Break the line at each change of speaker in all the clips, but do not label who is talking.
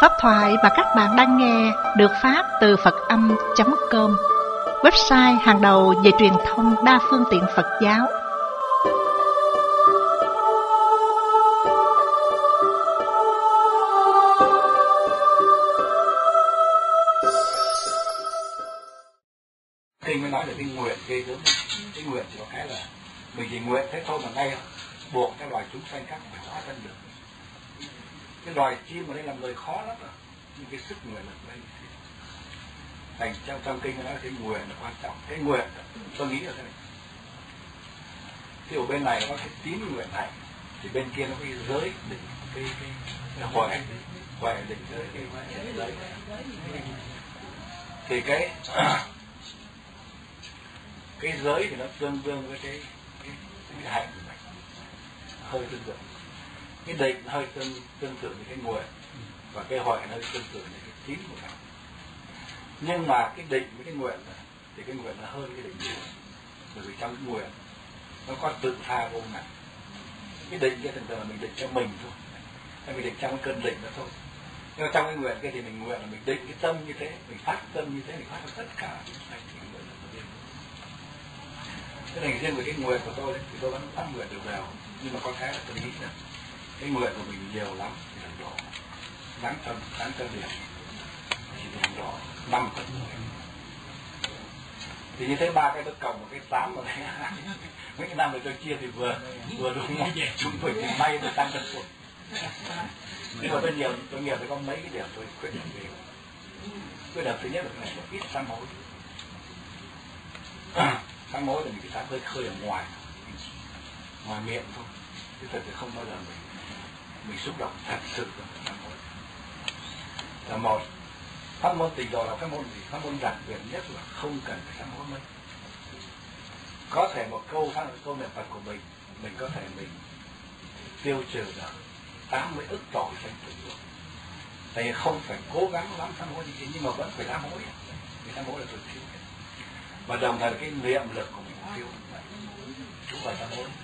Pháp thoại mà các bạn đang nghe được phát từ Phật-âm.com, website hàng đầu về truyền thông đa phương tiện Phật giáo.
Kinh mới nói là cái nguyện ghê gớm. Cái nguyện chỉ có cái là mình chỉ nguyện thế thôi mà ngay buộc các loài chúng sanh khác phải hóa thân được. Cái loài chim ở đây làm lời khó lắm rồi, nhưng cái sức nguyện là đây. Thành trong kinh nói cái nguyện là quan trọng. Cái nguyện tôi nghĩ là thế này. Thì ở bên này nó có cái tín nguyện này, thì bên kia nó có cái giới định cái huệ định giới cái giới. Thì cái giới thì nó tương đương với cái hạnh của mình, hơi tương tự. Cái định hơi tương tự với cái nguyện, và cái huệ hơi tương tự với cái tín của mình. Nhưng mà cái định với cái nguyện này, thì cái nguyện là hơn cái định nhiều, bởi vì trong cái nguyện nó có tự tha vô ngại. Cái định kia thường thường là mình định cho mình thôi, hay mình định trong cái cơn định đó thôi. Nhưng mà trong cái nguyện kia thì mình nguyện là mình định cái tâm như thế, mình phát tâm như thế, mình phát ra tất cả những cái nguyện là của riêng. Thế này riêng với cái nguyện của tôi đấy, thì tôi vẫn phát nguyện đều đều, nhưng mà có cái là tôi nghĩ là cái nguyện của mình nhiều lắm thì làm rõ đáng cho điểm chỉ làm rõ 5 phần. Thì như thế ba cái tôi cộng một cái 8 vào đây. Mấy cái năm rồi tôi chia thì vừa đúng một chúng tôi thì may tôi tăng cân xuống. Nhưng mà tôi nhiều thì có mấy cái điểm tôi quyết định về. Quyết định thứ nhất là phải ít sám hối. Sám hối là mình cái sám hơi khơi ở ngoài miệng thôi, chứ thật sự không bao giờ mình xúc động thật sự là sám hối. Là một, pháp môn tịnh độ là pháp môn gì? Pháp môn đặc biệt nhất là không cần phải sám hối mấy. Có thể một câu niệm Phật của mình có thể mình tiêu trừ được 80 ức tội sanh tử được. Tại vì không phải cố gắng lắm sám hối như thế, nhưng mà vẫn phải sám hối. Vì sám hối là tôi thiếu. Và đồng thời cái niệm lực của mình cũng thiếu. Chú phải sám hối.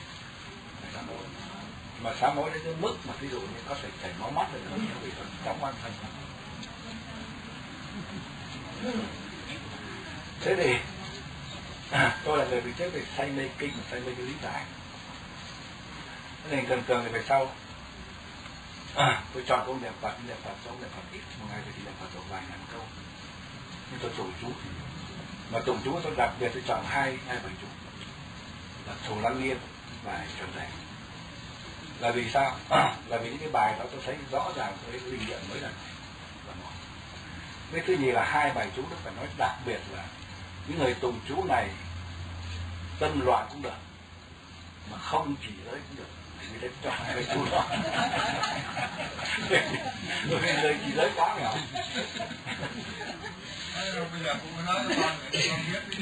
Mà sám hối đến cái mức mà ví dụ như có thể chảy máu mắt rồi nữa, vì tôi chóng quan thành. Thế thì tôi là người bị chết về say mê kinh và say mê cái lý giải. Thế nên thường thì về sau tôi chọn câu niệm Phật ít, một ngày thì niệm Phật được vài ngàn câu. Nhưng tôi tụng chú, mà tụng chú tôi đặc biệt tôi chọn hai bài chú là Thù Lăng Nghiêm và Trần Đề. Là vì sao? Là vì những cái bài đó tôi thấy rõ ràng, tôi thấy linh nghiệm mấy lần là một. Cái thứ nhì là hai bài chú đức phải nói đặc biệt là những người tụng chú này tâm loạn cũng được, mà không chỉ giới cũng được, thì người ta chọn hai bài chú đó. Bởi vì người chỉ giới quá nghèo.
Bây giờ cũng nói cho con để con biết.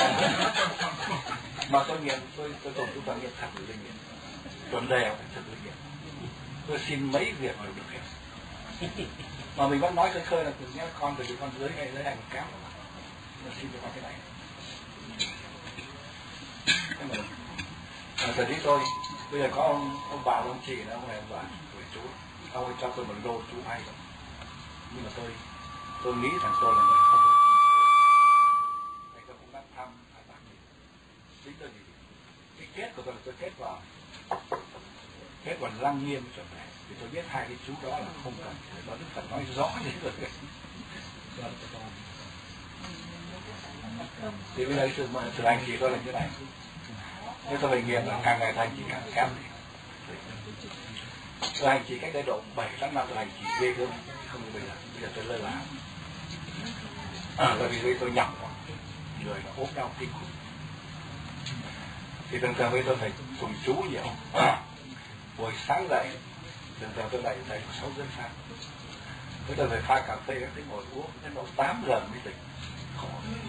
Mà tôi nghiệm, tôi tụng chú toàn nghiệm thật là linh nghiệm, tuần đều thật linh nghiệm. Tôi xin mấy việc đều được hết. Mà mình vẫn nói khơi là nhé con từ con dưới hay dưới này một kéo mà xin cho con cái này. Giờ đi tôi bây giờ có ông bà ông chị đó, ông này ông bà tuổi chú, ông ấy cho tôi một lô chú hay rồi. Nhưng mà tôi nghĩ rằng tôi là người không có thầy tôi cũng đang thăm hai bạn gì tính tôi gì cái kết của tôi là tôi kết vào Lăng Nghiêm chuẩn này, thì tôi biết hai cái chú đó là không cần đó Đức Phật nói rõ như vậy. Thì bây giờ sự hành trì tôi là như này, nếu tôi về nghiệp là càng ngày hành trì càng kém đi. Tôi hành trì cách đây độ 7-8 năm tôi hành trì ghê gớm, không như bây giờ tôi lơ là. Bởi vì tôi nhầm quá, người nó ốm đau kinh khủng. Thì thường bây tôi phải tụng chú nhiều. Buổi sáng dậy, thường tôi dậy 6 giờ sáng. Tôi phải pha cà phê, tôi ngồi uống đến độ 8 giờ mới tỉnh. Khổ.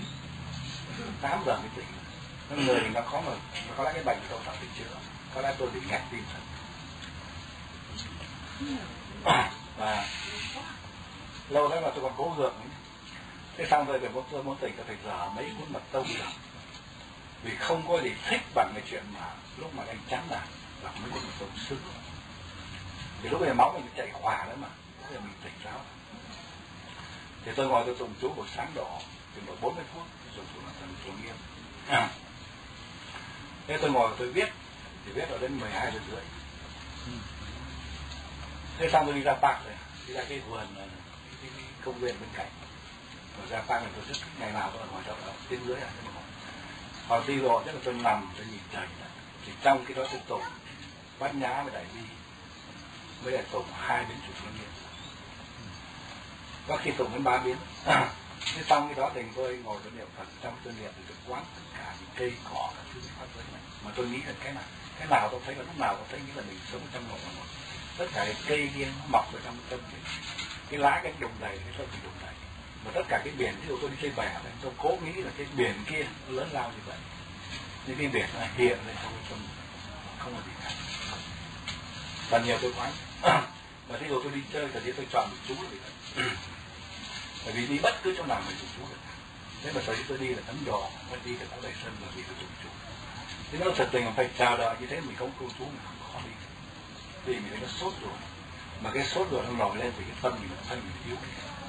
8 giờ mới tỉnh. Người thì nó có lẽ cái bệnh tôi phải chữa, có lẽ tôi bị nghẹt tim thật. Và lâu lắm mà tôi còn cố gượng. Thế xong rồi tôi muốn tỉnh tôi phải dở mấy cuốn mật tông ra, vì không có gì thích bằng cái chuyện mà lúc mà anh chán nản đọc mấy cuốn mật tông sướng. Vì lúc này máu mình chạy khỏa đấy mà, thế là mình tỉnh táo. Thì tôi ngồi tôi tụng chú buổi sáng đỏ chừng độ 40 phút, tụng chú là thần tụng nghiêm. Thế tôi ngồi tôi viết, thì viết ở đến 12 giờ rưỡi. Thế xong tôi đi ra park rồi, đi ra cái vườn, cái công viên bên cạnh. Rồi ra park này tôi rất thích, ngày nào tôi ở ngoài đó, tiếng dưới à. Còn đi rồi, tức là tôi nằm, tôi nhìn trời. Thì trong cái đó tôi tụng Bát Nhã với Đại Bi, mới lại tụng 2 biến chủ thiên nhiên. Có khi tụng đến 3 biến. Thế xong cái đó thì tôi ngồi tôi niệm Phật, trong tôi niệm thì tôi quán tất cả những cây cỏ, các thứ pháp giới này. Mà tôi nghĩ là cái nào tôi thấy là lúc nào tôi thấy nghĩ là mình sống trong một. Tất cả cái cây kia nó mọc ở trong tâm mình. Cái lá cái đùng đầy, cái tâm mình đùng đầy. Mà tất cả cái biển, ví dụ tôi đi chơi bè, tôi cố nghĩ là cái biển kia nó lớn lao như vậy. Nhưng cái biển nó hiện lên trong cái tâm mình, không có gì cả. Và nhiều tôi quán. Mà ví dụ tôi đi chơi thì tôi chọn một chú là vì vậy. Bởi vì đi bất cứ chỗ nào mình tụng chú được. Thế mà tôi đi là Ấn Độ, tôi đi là Áo Đại Sơn là vì tôi tụng chú. Thế nó thật tình là phải chào đợi như thế mình không tụng chú mình không khó đi. Vì mình nó sốt rồi. Mà cái sốt rồi nó nổi lên vì cái tâm mình nó thân mình yếu.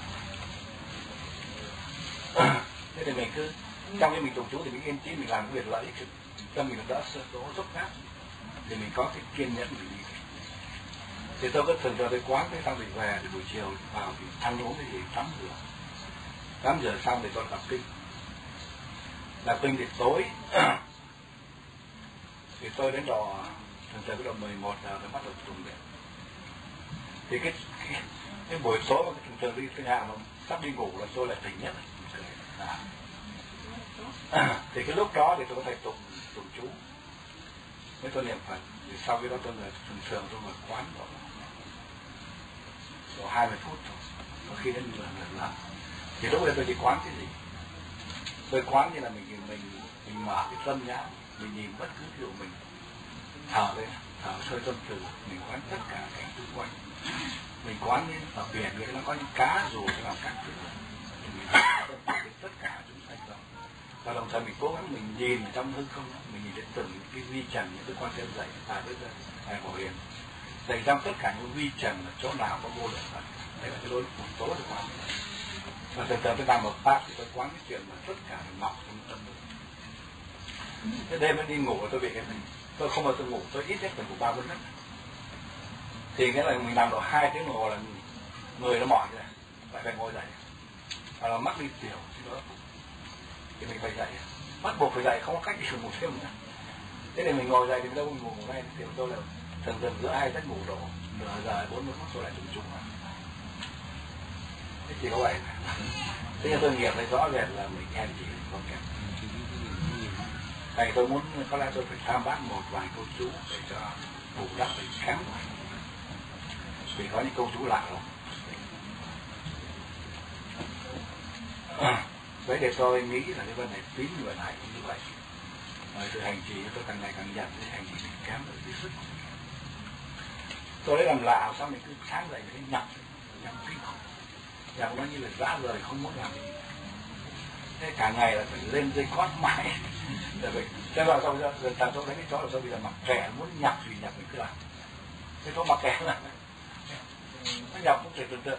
Thế thì mình cứ trong khi mình tụng chú thì mình yên chí mình làm cái việc lợi ích, tâm mình nó đỡ sơ tố dốc nát. Thì mình có cái kiên nhẫn mình đi. Thì tôi có thường tôi quán cái xong thì về thì buổi chiều vào thì ăn uống cái gì tắm rửa. Tắm rửa xong thì tôi đọc kinh. Đọc kinh thì tối thì tôi đến độ thường cái độ 11 giờ tôi bắt đầu tụng niệm. Thì cái buổi tối mà thường đi thứ hai mà sắp đi ngủ là tôi lại tỉnh nhất. Thì cái lúc đó thì tôi có thể tụng chú với tôi niệm Phật. Thì sau cái đó tôi thường tôi ngồi quán độ 20 phút thôi, có khi đến lần lắm. Thì lúc đấy tôi đi quán cái gì? Tôi quán như là mình mở cái tâm nhãn, mình nhìn bất cứ điều mình thở lên, thở sôi tâm từ, mình quán tất cả cảnh xung quanh. Mình quán như ở biển người nó có những cá dù cho làm các thứ, thì mình tâm từ tất cả chúng sanh đó. Và đồng thời mình cố gắng mình nhìn trong hư không, mình nhìn đến từng cái vi trần, những cái quan trên dạy, tại Bảo Hiền. Dạy trong tất cả những vi trần là chỗ nào có vô lượng Phật. Đấy là cái lối một tố được quán. Và từ từ tôi làm một pháp thì tôi quán cái chuyện mà tất cả mình mọc trong tâm mình. Thế đêm mới đi ngủ tôi bị cái này. Tôi không bao giờ ngủ, tôi ít nhất phải ngủ 3 phút nhất. Thì nghĩa là mình làm độ 2 tiếng đồng hồ là người nó mỏi rồi, phải ngồi dậy. Và nó mắc đi tiểu thì mình phải dậy. Bắt buộc phải dậy, không có cách đi ngủ thêm nữa. Thế thì mình ngồi dậy thì đâu mình ngủ ngay thì tôi là thường giữa 2 giấc ngủ độ nửa giờ 40 phút tôi lại trùng lại. Thế chỉ có vậy. Thế nhưng tôi nghiệm thấy rõ rệt là mình nghe chỉ không kém. Thầy tôi muốn có lẽ tôi phải tham bác một vài câu chú để cho bù đắp để khám. Vì có những câu chú lạ lắm. Vậy để tôi nghĩ là cái vấn đề tín người này cũng như vậy. Rồi từ hành trì tôi càng ngày càng nhận cái hành trì mình kém được cái sức. Tôi lấy làm lạ sao mình cứ sáng dậy mình nhậm kinh khủng. Nhậm nó như là dã rời không muốn làm gì. Thế cả ngày là phải lên dây cót mãi. Để mình thế vào sau giờ tôi thấy cái chó là sao bây giờ mặc kẻ muốn nhập thì nhập mình cứ làm. Thế tôi mặc kẻ là nó nhập cũng thể tưởng tượng.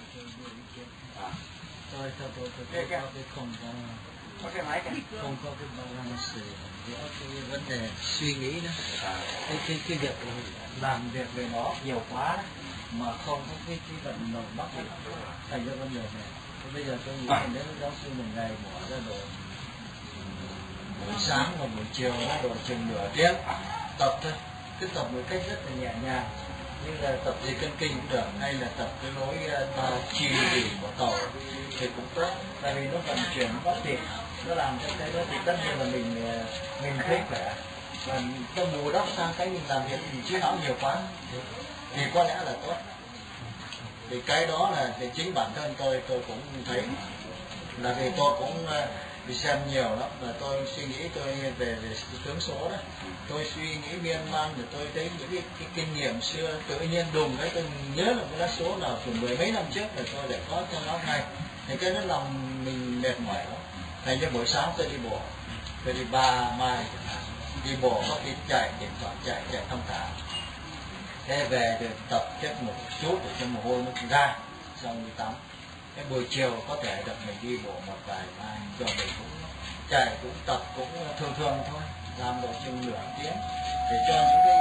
Tôi không
có cái máy
không có cái balance giữa cái vấn đề suy nghĩ đó, cái việc làm việc về nó nhiều quá đó, mà không có cái vận động bắt buộc thành ra vấn đề này. Bây giờ tôi nghĩ nếu giáo sư một ngày bỏ ra độ buổi sáng và buổi chiều nó độ chừng nửa tiếng tập thôi, cứ tập một cách rất là nhẹ nhàng, như là tập gì cân kinh cũng được, hay là tập cái lối chi gì của tàu thì cũng tốt, tại vì nó vận chuyển nó phát triển, nó làm cho cái đó thì tất nhiên là mình thấy khỏe, và cho bù đắp sang cái mình làm việc mình trí não nhiều quá thì có lẽ là tốt. Thì cái đó là để chính bản thân tôi cũng thấy là vì tôi cũng đi xem nhiều lắm, và tôi suy nghĩ tôi về tướng số đó, tôi suy nghĩ miên man, rồi tôi thấy những cái kinh nghiệm xưa tự nhiên đùng đấy tôi nhớ là cái lá số nào từ 10 mấy năm trước là tôi lại có trong nó ngay, thì cái nó làm mình mệt mỏi lắm. Thành như buổi sáng tôi đi bộ, tôi đi 3 mai đi bộ, có khi chạy điện thoại chạy thong thả, Thế về được tập chất một chút để cho mồ hôi nó ra, xong đi tắm. Cái buổi chiều có thể được mình đi bộ một vài bài, rồi mình cũng chạy, cũng tập, cũng thường thường thôi, làm độ chừng nửa tiếng để cho những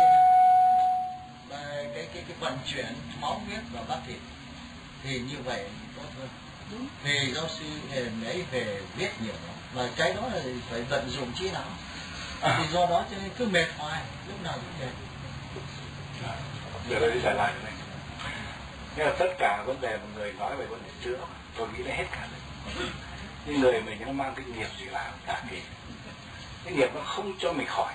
cái vận chuyển máu huyết vào bắp thịt, thì như vậy tốt hơn. Vì giáo sư Hiền ấy về viết nhiều lắm, và cái đó là phải vận dụng trí não. Thì do đó cho nên cứ mệt hoài, lúc nào cũng mệt.
Giờ tôi đi trả lại này. Nhưng mà tất cả vấn đề một người nói về vấn đề chữa, tôi nghĩ là hết cả rồi. Nhưng người mình nó mang cái nghiệp gì làm cả kỳ. Cái nghiệp nó không cho mình khỏi.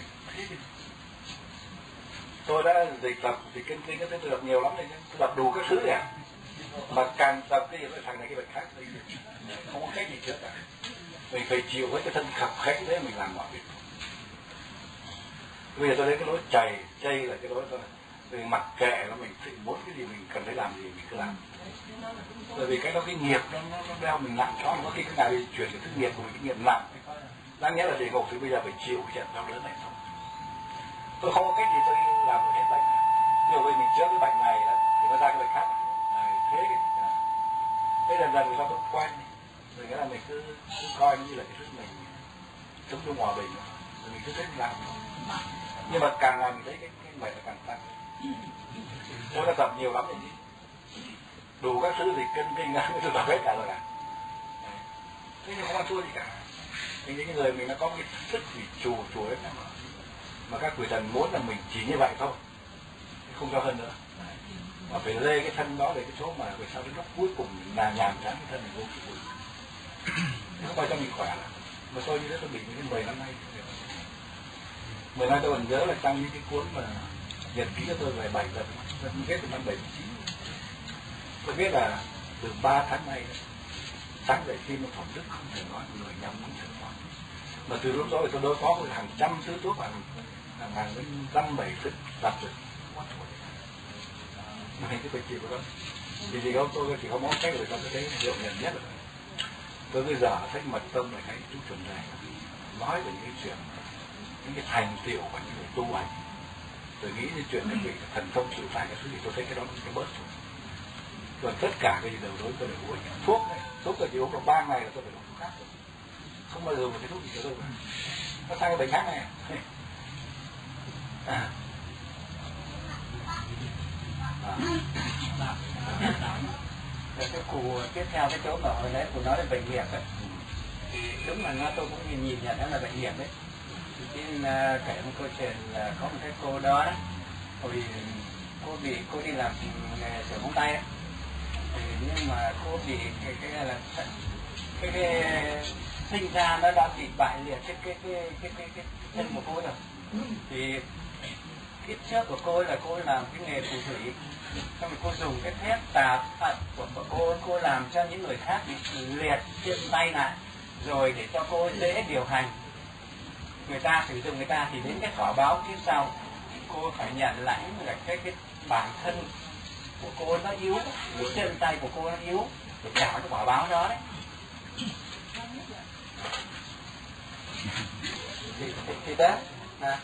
Tôi đã dịch tập thì kinh tôi đọc nhiều lắm rồi, tôi đọc đủ các thứ rồi. Mà càng tập cái gì nó thành này cái bệnh khác, không có cách gì chữa cả. Mình phải chịu với cái thân khập khánh đấy mình làm mọi việc. Bây giờ tôi thấy cái lối chay là cái lối tôi mình mặc kệ nó, mình muốn cái gì mình cần phải làm gì mình cứ làm. Bởi vì cái đó cái nghiệp nó đeo mình nặng cho, có khi cái nào đi chuyển cái nghiệp của mình, cái nghiệp nặng. Đáng nhẽ là địa ngục thì bây giờ phải chịu cái trận đau đớn này thôi. Tôi không có cách gì tôi làm được hết bệnh. Ví dụ mình chữa cái bệnh này thì nó ra cái bệnh khác. Thế dần dần sau tôi quen, rồi nghĩa là mình cứ coi như là cái thứ mình sống trong hòa bình, rồi mình cứ thích làm. Nhưng mà càng ngày mình thấy cái bệnh nó càng tăng. Tôi đã tập nhiều lắm rồi chứ. Đủ các thứ gì kinh tôi tập hết cả rồi à. Thế nhưng không ăn thua gì cả. Thì những người mình nó có cái sức vì chùa ấy mà các quỷ thần muốn là mình chỉ như vậy thôi, không cho hơn nữa. Mà phải lê cái thân đó để cái chỗ mà về sau đến lúc cuối cùng là nhàm chán cái thân mình vô cái bụi. Không phải cho mình khỏe lắm. Mà tôi như thế tôi bị những 10 năm nay. 10 năm tôi còn nhớ là trong những cái cuốn mà nhật ký của tôi về 7 lần, tôi viết từ năm 79. Tôi viết là từ 3 tháng nay sáng dậy tim nó phỏng đức không thể nói, người nhầm không thể nói. Mà từ lúc đó thì tôi đối phó với hàng trăm thứ thuốc, hàng đến 5-7 thứ tập rồi. Này cái chịu đó. Thì đó tôi chỉ có món cách rồi, tôi thấy hiệu nhận nhất rồi. Tôi bây giờ thấy mật tông này, thấy chú chuẩn này nói về những cái chuyện, những cái thành tựu của những người tu hành. Tôi nghĩ những chuyện các vị thần thông sự phải cái thứ gì tôi thấy cái đó nó bớt rồi. Còn tất cả cái gì đều đối tôi đều uống thuốc này, thuốc là chỉ uống được 3 ngày là tôi phải uống thuốc khác rồi. Không bao giờ một cái thuốc gì cho tôi cả. Nó sang cái bệnh khác này.
Rồi cái cụ tiếp theo cái chỗ mà hồi nãy cụ nói là bệnh nghiệp ấy, thì đúng là nó tôi cũng nhìn nhận đó là bệnh nghiệp đấy. Thì kể một câu chuyện là có một cái cô đó, hồi cô đi làm nghề sửa móng tay ấy. Nhưng mà cô bị cái sinh ra nó đã bị bại liệt cái chân của cô rồi. Thì kiếp trước của cô là cô làm cái nghề phù thủy, xong rồi cô dùng cái thép tà Phật của cô làm cho những người khác bị liệt chân tay lại, rồi để cho cô dễ điều hành người ta, sử dụng người ta. Thì đến cái quả báo kiếp sau cô phải nhận lãnh là cái bản thân của cô nó yếu, cái chân tay của cô nó yếu để trả cái quả báo đó đấy. Thì đó là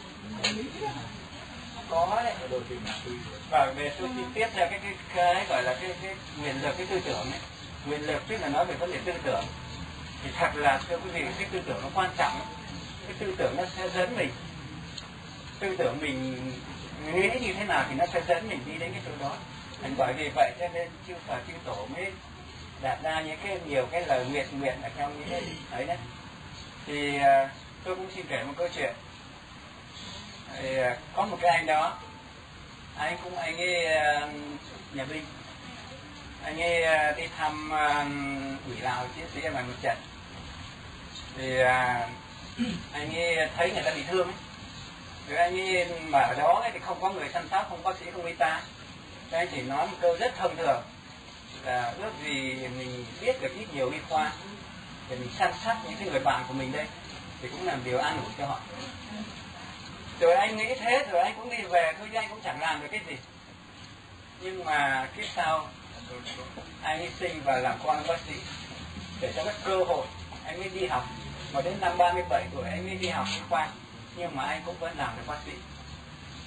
có đấy. Và về tôi chỉ tiếp theo cái gọi là cái nguyên lực, cái tư tưởng ấy. Nguyên lực tức là nói về vấn đề tư tưởng. Thì thật là thưa quý vị, cái tư tưởng nó quan trọng. Cái tư tưởng nó sẽ dẫn mình, tư tưởng mình nghĩ như thế nào thì nó sẽ dẫn mình đi đến cái chỗ đó. Bởi vì vậy cho nên chư Phật chư Tổ mới đặt ra những cái nhiều cái lời nguyện ở trong những cái ấy đấy. Thì tôi cũng xin kể một câu chuyện. Thì có một cái anh đó, anh ấy nhà binh, anh ấy đi thăm ủy Lào chiến sĩ ở ngoài một trận. Thì anh ấy thấy người ta bị thương ấy. Rồi anh ấy mà ở đó ấy, thì không có người chăm sóc, không có bác sĩ, không y tá. Thì anh chỉ nói một câu rất thông thường là ước gì mình biết được ít nhiều y khoa để mình chăm sóc những cái người bạn của mình đây, thì cũng làm điều an ủi cho họ. Rồi anh nghĩ thế, rồi anh cũng đi về thôi chứ anh cũng chẳng làm được cái gì. Nhưng mà kiếp sau anh ấy sinh và làm con bác sĩ để cho cái cơ hội anh ấy đi học. Mà đến năm 37 tuổi anh ấy đi học y khoa, nhưng mà anh cũng vẫn làm được bác sĩ.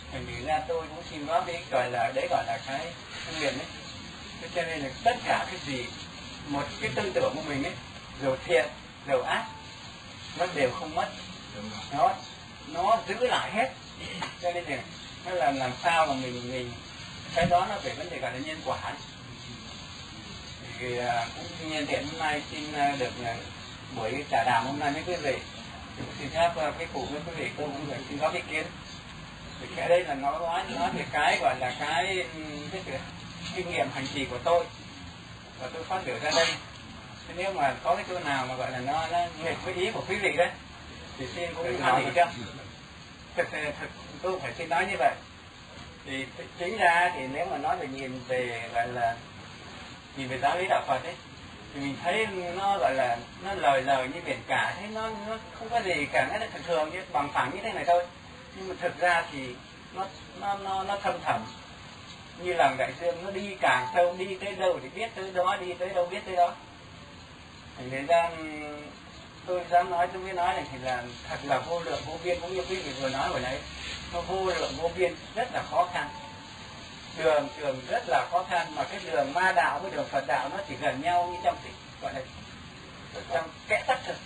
Thành thử ra tôi cũng xin góp ý gọi là cái nguyện ấy. Thế cho nên là tất cả cái gì, một cái tư tưởng của mình ấy, dù thiện, dù ác, nó đều không mất. Nó giữ lại hết. Cho nên là nó làm sao mà mình cái đó nó phải vấn đề gọi là nhân quả ấy. Thì cũng nhân tiện hôm nay xin được buổi trả đàm hôm nay với quý vị, xin phép cái cụ với quý vị tôi cũng phải xin góp ý kiến. Thì cái đây là nói về cái gọi là cái kinh nghiệm hành trì của tôi và tôi phát biểu ra đây. Thế nếu mà có cái chỗ nào mà gọi là nó nghịch với ý của quý vị đấy thì xin cũng hoan hỉ cho. Thực tôi phải xin nói như vậy. Thì chính ra thì nếu mà nói về nhìn về gọi là nhìn về giáo lý đạo Phật ấy, thì mình thấy nó gọi là nó lời như biển cả, thế nó không có gì cả, nó thường thường như bằng phẳng như thế này thôi. Nhưng mà thực ra thì nó thâm thẳm như lòng đại dương, nó đi càng sâu, đi tới đâu thì biết tới đó, đi tới đâu biết tới đó. Thành ra tôi dám nói, tôi mới nói này thì là thật là vô lượng vô biên, cũng như quý vị vừa nói hồi nãy, nó vô lượng vô biên, rất là khó khăn. Đường rất là khó khăn, mà cái đường ma đạo với đường Phật đạo nó chỉ gần nhau như trong gọi là trong kẽ tắc thôi,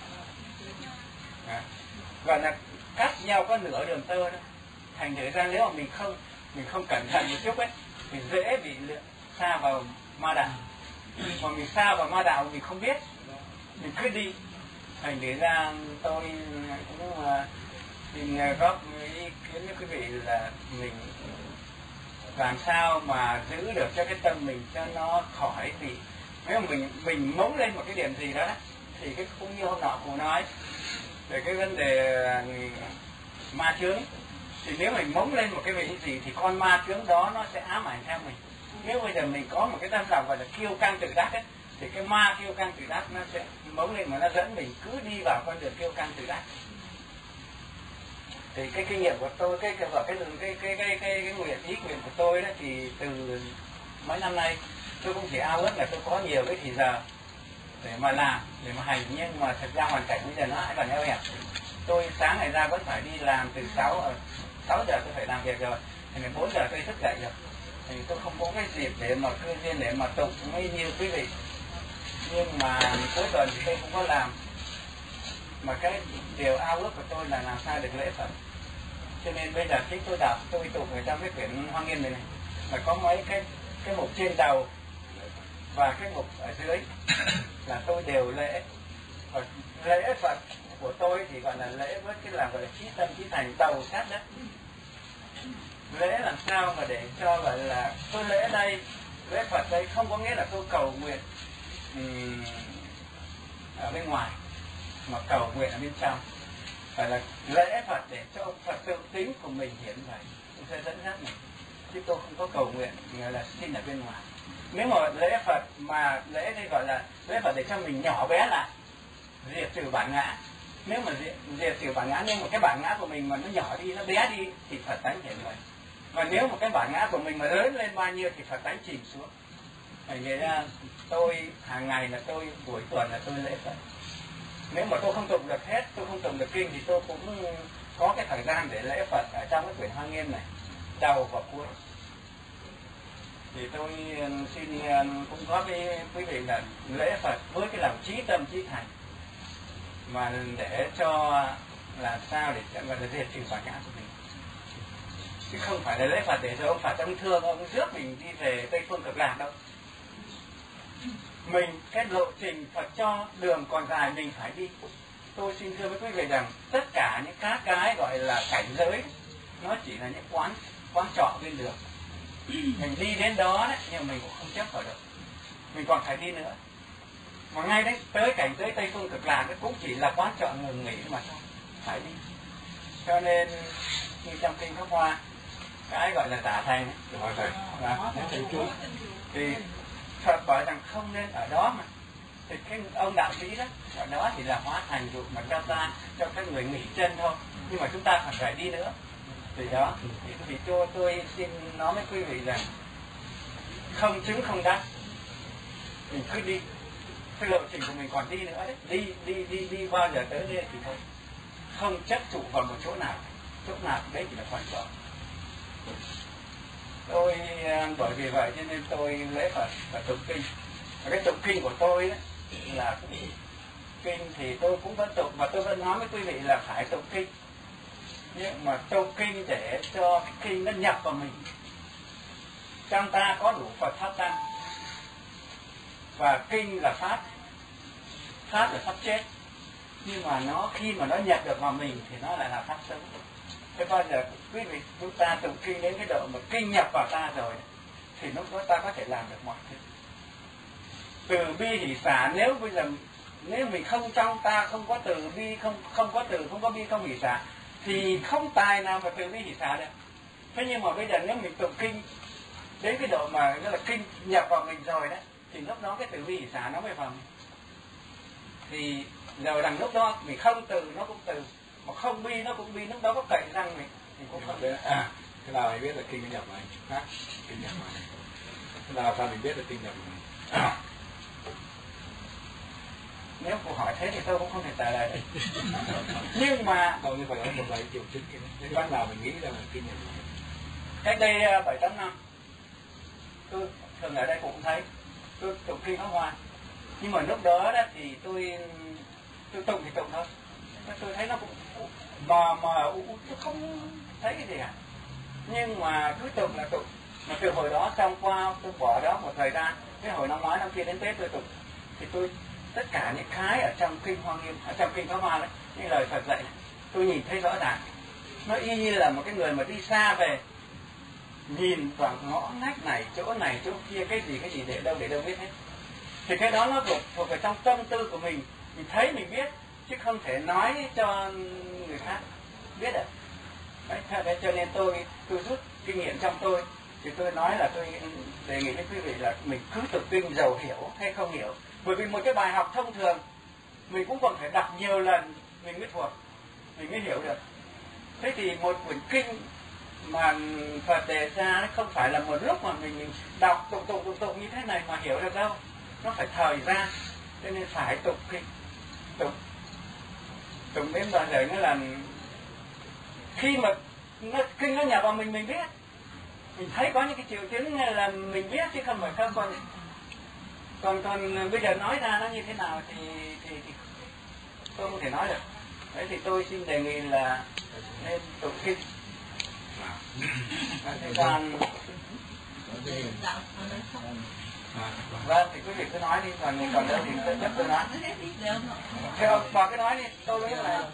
gọi là cách nhau có nửa đường tơ đó. Thành thử ra nếu mà mình không cẩn thận một chút ấy, thì dễ bị sa vào ma đạo. Mà mình sa vào ma đạo mình không biết, mình cứ đi. Thành thử ra tôi cũng xin góp ý kiến với quý vị là mình làm sao mà giữ được cho cái tâm mình cho nó khỏi bị, nếu mà mình mống lên một cái điểm gì đó thì cái cũng như hôm nọ cụ nói về cái vấn đề ma chướng, thì nếu mình mống lên một cái vị gì thì con ma chướng đó nó sẽ ám ảnh theo mình. Nếu bây giờ mình có một cái tâm lòng gọi là kiêu căng tự đắc ấy, thì cái ma kiêu căng tự đắc nó sẽ mống lên mà nó dẫn mình cứ đi vào con đường kiêu căng tự đắc. Thì cái kinh nghiệm của tôi, cái nguyện của tôi đó, thì từ mấy năm nay tôi cũng chỉ ao ước là tôi có nhiều cái thì giờ để mà làm, để mà hành, nhưng mà thật ra hoàn cảnh bây giờ nó lại còn eo hẹp. Tôi sáng ngày ra vẫn phải đi làm từ 6 giờ tôi phải làm việc rồi, thì 4 giờ tôi thức dậy rồi, thì tôi không có cái dịp để mà cơ duyên để mà tụng mấy nhiêu quý vị. Nhưng mà cuối tuần thì tôi cũng có làm, mà cái điều ao ước của tôi là làm sao được lễ Phật. Cho nên bây giờ khi tôi đọc, tôi tụng ở trong cái quyển Hoa Nghiêm này là có mấy cái mục trên đầu và cái mục ở dưới là tôi đều lễ. Và lễ Phật của tôi thì gọi là lễ với cái làm gọi là chí tâm chí thành, đầu sát đất. Lễ làm sao mà để cho gọi là tôi lễ đây, lễ Phật đây không có nghĩa là tôi cầu nguyện ở bên ngoài, mà cầu nguyện ở bên trong. Phải là lễ Phật để cho Phật tự tính của mình hiện vậy, tôi sẽ dẫn dắt mình, chứ tôi không có cầu nguyện gọi là xin ở bên ngoài. Nếu mà lễ Phật mà lễ đây gọi là lễ Phật để cho mình nhỏ bé lại, diệt trừ bản ngã. Nếu mà diệt trừ bản ngã, nhưng mà cái bản ngã của mình mà nó nhỏ đi, nó bé đi thì Phật tánh hiện vậy. Và nếu mà cái bản ngã của mình mà lớn lên bao nhiêu thì Phật tánh chìm xuống. Thành ra tôi hàng ngày là tôi buổi tuần là tôi lễ Phật. Nếu mà tôi không tụng được hết, tôi không tụng được kinh thì tôi cũng có cái thời gian để lễ Phật ở trong cái quyển Hoa Nghiêm này, đầu và cuối. Thì tôi xin cũng có với quý vị là lễ Phật với cái lòng chí tâm chí thành, mà để cho làm sao để gọi là diệt trừ bản ngã của mình, chứ không phải là lễ Phật để cho ông Phật ông thương ông rước mình đi về Tây Phương Cực Lạc đâu. Mình cái lộ trình Phật cho đường còn dài mình phải đi. Tôi xin thưa với quý vị rằng tất cả những các cái gọi là cảnh giới nó chỉ là những quán trọ bên đường. Mình đi đến đó đấy, nhưng mình cũng không chấp vào được, mình còn phải đi nữa. Mà ngay đấy tới cảnh giới Tây Phương Cực Lạc cũng chỉ là quán trọ ngừng nghỉ mà thôi, phải đi. Cho nên như trong kinh Pháp Hoa, cái gọi là tả thành thì Phật bảo rằng không nên ở đó mà. Thì cái ông đạo sĩ đó, ở đó thì là hóa thành dụ mà cho các người nghỉ chân thôi. Nhưng mà chúng ta còn phải đi nữa. Thì đó, thì tôi xin nói với quý vị rằng không chứng không đắc, mình cứ đi. Cái lộ trình của mình còn đi nữa đấy, đi bao giờ tới đây thì thôi, không chấp trụ vào một chỗ nào đấy chỉ là quan trọng. Tôi bởi vì vậy cho nên tôi lễ Phật và tụng kinh. Và cái tụng kinh của tôi ấy, là kinh thì tôi cũng vẫn tụng, và tôi vẫn nói với quý vị là phải tụng kinh. Nhưng mà tụng kinh để cho cái kinh nó nhập vào mình. Trong ta có đủ Phật pháp tăng, và kinh là pháp là pháp chết, nhưng mà nó khi mà nó nhập được vào mình thì nó lại là pháp sống. Thế bao giờ quý vị chúng ta tụng kinh đến cái độ mà kinh nhập vào ta rồi thì lúc đó ta có thể làm được mọi thứ. Từ bi hỷ xả, nếu bây giờ nếu mình không trong ta không có từ bi, không có từ, không có bi, không hỷ xả thì không tài nào mà từ bi hỷ xả được. Thế nhưng mà bây giờ nếu mình tụng kinh đến cái độ mà nó là kinh nhập vào mình rồi đó, thì lúc đó cái từ bi hỷ xả nó mới vào mình. Thì rồi đằng lúc đó mình không từ nó cũng từ, mà không bi nó cũng bi, lúc đó có cậy răng mình thì cũng không được.
Thế nào mình biết là kinh nó nhập vào anh? Khác kinh nhập vào anh. Thế nào sao mình biết là kinh nhập vào anh?
Nếu cô hỏi thế thì tôi cũng không thể trả lời được. Nhưng mà
không, như phải có một vài triệu chứng thế bắt nào mình nghĩ rằng là kinh nhập vào anh.
Cách đây 7-8 năm tôi thường ở đây cũng thấy tôi tụng kinh Pháp Hoa, nhưng mà lúc đó thì tôi tụng thì tụng thôi, tôi thấy nó cũng mờ tôi không thấy cái gì cả. Nhưng mà cứ tụng là tụng, mà từ hồi đó xong qua tôi bỏ đó một thời gian, cái hồi năm ngoái năm kia đến Tết tôi tụng, thì tôi tất cả những cái ở trong kinh Hoa Nghiêm, ở trong kinh Pháp Hoa đấy, những lời Phật dạy này, tôi nhìn thấy rõ ràng. Nó y như là một cái người mà đi xa về, nhìn vào ngõ ngách này chỗ kia, cái gì để đâu biết hết. Thì cái đó nó thuộc về trong tâm tư của mình thấy mình biết, chứ không thể nói cho người khác biết được. Đấy, cho nên tôi rút kinh nghiệm trong tôi, thì tôi nói là tôi đề nghị với quý vị là mình cứ tụng kinh dầu hiểu hay không hiểu, bởi vì một cái bài học thông thường mình cũng còn phải đọc nhiều lần mình mới thuộc, mình mới hiểu được. Thế thì một quyển kinh mà Phật đề ra không phải là một lúc mà mình đọc tụng như thế này mà hiểu được đâu, nó phải thời gian, cho nên phải tụng kinh, tụng đến bao giờ nó là khi mà kinh nó nhập vào mình biết, mình thấy có những cái triệu chứng là mình biết, chứ không phải không. Còn bây giờ nói ra nó như thế nào thì tôi không thể nói được. Đấy thì tôi xin đề nghị là nên tụng kinh. Còn vâng thì quý vị cứ nói đi, còn đâu thì tôi nói. Theo bà cứ nói đi, tôi nói là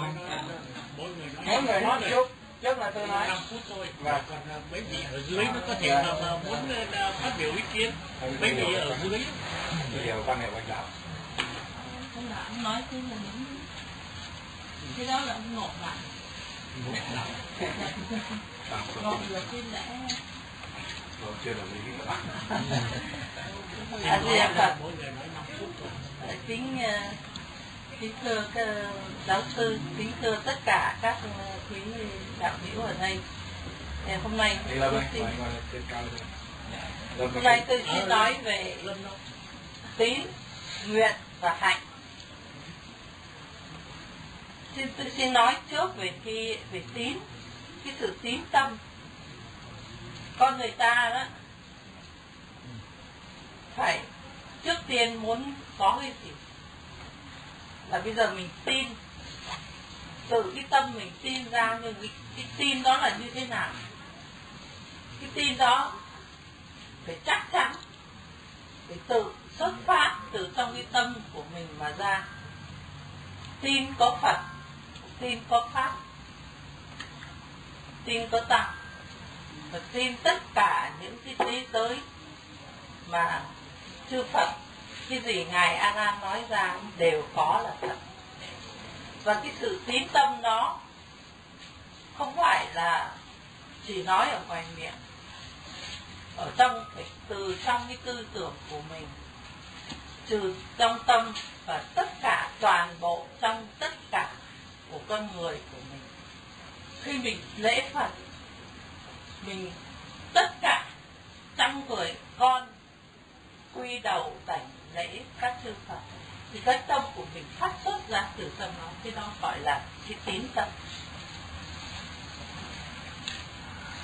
mỗi người nói chút là tôi nói.
5 phút thôi. Và còn mấy vị ở dưới nó có thể là muốn phát biểu ý kiến. Mấy vị ở dưới.
Điều quan hệ quan trọng.
Không là ông nói thế là những cái đó là ông ngộ lại. Ngộ là cái lẽ.
Chưa đồng ý các bạn.
Mỗi người nói 5 phút thôi.
Kính thưa giáo sư, kính thưa tất cả các quý đạo hữu ở đây. Hôm nay tôi xin nói về tín, nguyện và hạnh. Tôi xin nói trước về tín, cái sự tín tâm. Con người ta đó phải trước tiên muốn có cái gì là bây giờ mình tin, từ cái tâm mình tin ra, nhưng cái tin đó là như thế nào? Cái tin đó phải chắc chắn, phải tự xuất phát từ trong cái tâm của mình mà ra. Tin có Phật, tin có Pháp, tin có Tăng, và tin tất cả những cái thế giới mà chư Phật, cái gì Ngài A Nan nói ra đều có là thật. Và cái sự tín tâm đó không phải là chỉ nói ở ngoài miệng, ở trong, phải từ trong cái tư tưởng của mình, trừ trong tâm, và tất cả toàn bộ trong tất cả của con người của mình. Khi mình lễ Phật, mình tất cả trăm người con quy đầu đảnh lễ các chư Phật, thì cái tâm của mình phát xuất ra từ tâm đó, cái đó gọi là cái tín tâm.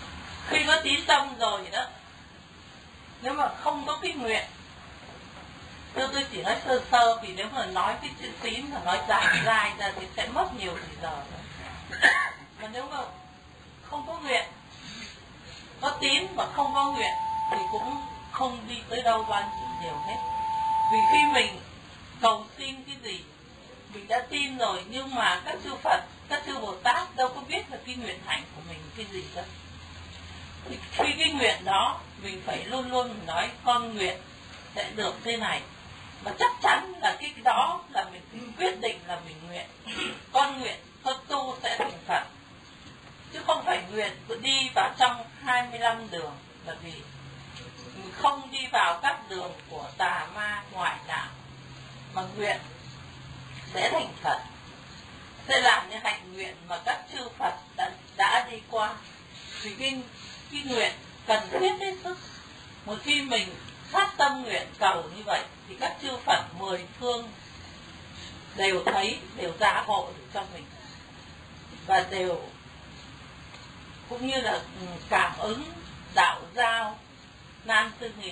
Khi có tín tâm rồi đó, nếu mà không có cái nguyện, tôi chỉ nói sơ sơ, vì nếu mà nói cái chữ tín mà nói dài dài ra thì sẽ mất nhiều thời giờ. Mà nếu mà không có nguyện, có tín mà không có nguyện thì cũng không đi tới đâu bao nhiêu nhiều hết. Vì khi mình cầu xin cái gì, mình đã tin rồi, nhưng mà các chư Phật, các chư Bồ Tát đâu có biết là cái nguyện hạnh của mình cái gì đâu. Khi cái nguyện đó, mình phải luôn luôn nói con nguyện sẽ được thế này. Mà chắc chắn là cái đó là mình quyết định là mình nguyện. Con nguyện, con tu sẽ thành Phật. Chứ không phải nguyện cứ đi vào trong 25 đường. Là vì mình không đi vào các đường của tà ma ngoại đạo. Mà nguyện sẽ thành Phật, sẽ làm những hạnh nguyện mà các chư Phật đã đi qua. Vì cái nguyện cần thiết hết sức. Một khi mình phát tâm nguyện cầu như vậy thì các chư Phật 10 phương đều thấy, đều gia hộ được cho mình, và đều cũng như là cảm ứng đạo giao nan tư nghị.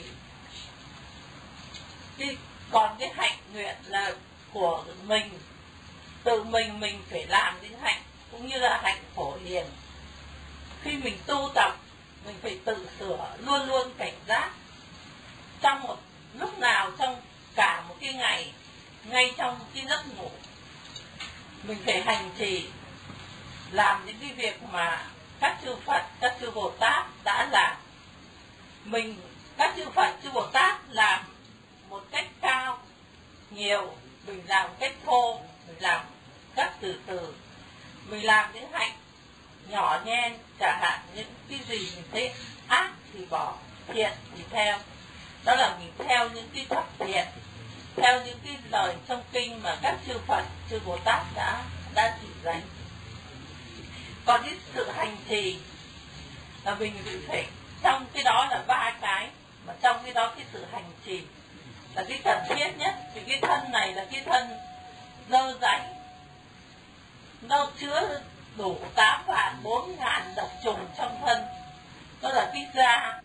Còn cái hạnh nguyện là của mình, tự mình phải làm những hạnh, cũng như là hạnh phổ hiền. Khi mình tu tập, mình phải tự sửa, luôn luôn cảnh giác. Trong một lúc nào trong cả một cái ngày, ngay trong cái giấc ngủ, mình phải hành trì làm những cái việc mà các chư Phật, các chư Bồ Tát đã làm. Các chư Phật, chư Bồ Tát làm một cách cao, nhiều, mình làm một cách thô, mình làm rất từ từ. Mình làm những hạnh nhỏ nhen, chẳng hạn những cái gì mình thấy ác thì bỏ, thiện thì theo. Đó là mình theo những cái thuật thiện, theo những cái lời trong kinh mà các chư Phật, chư Bồ Tát đã chỉ dạy. Còn cái sự hành trì là mình phải, trong cái đó là 3 cái, mà trong cái đó cái sự hành trì là cái cần thiết nhất. Vì cái thân này là cái thân dơ dáy, nó chứa đủ 8.000-4.000 độc trùng trong thân, đó là cái da.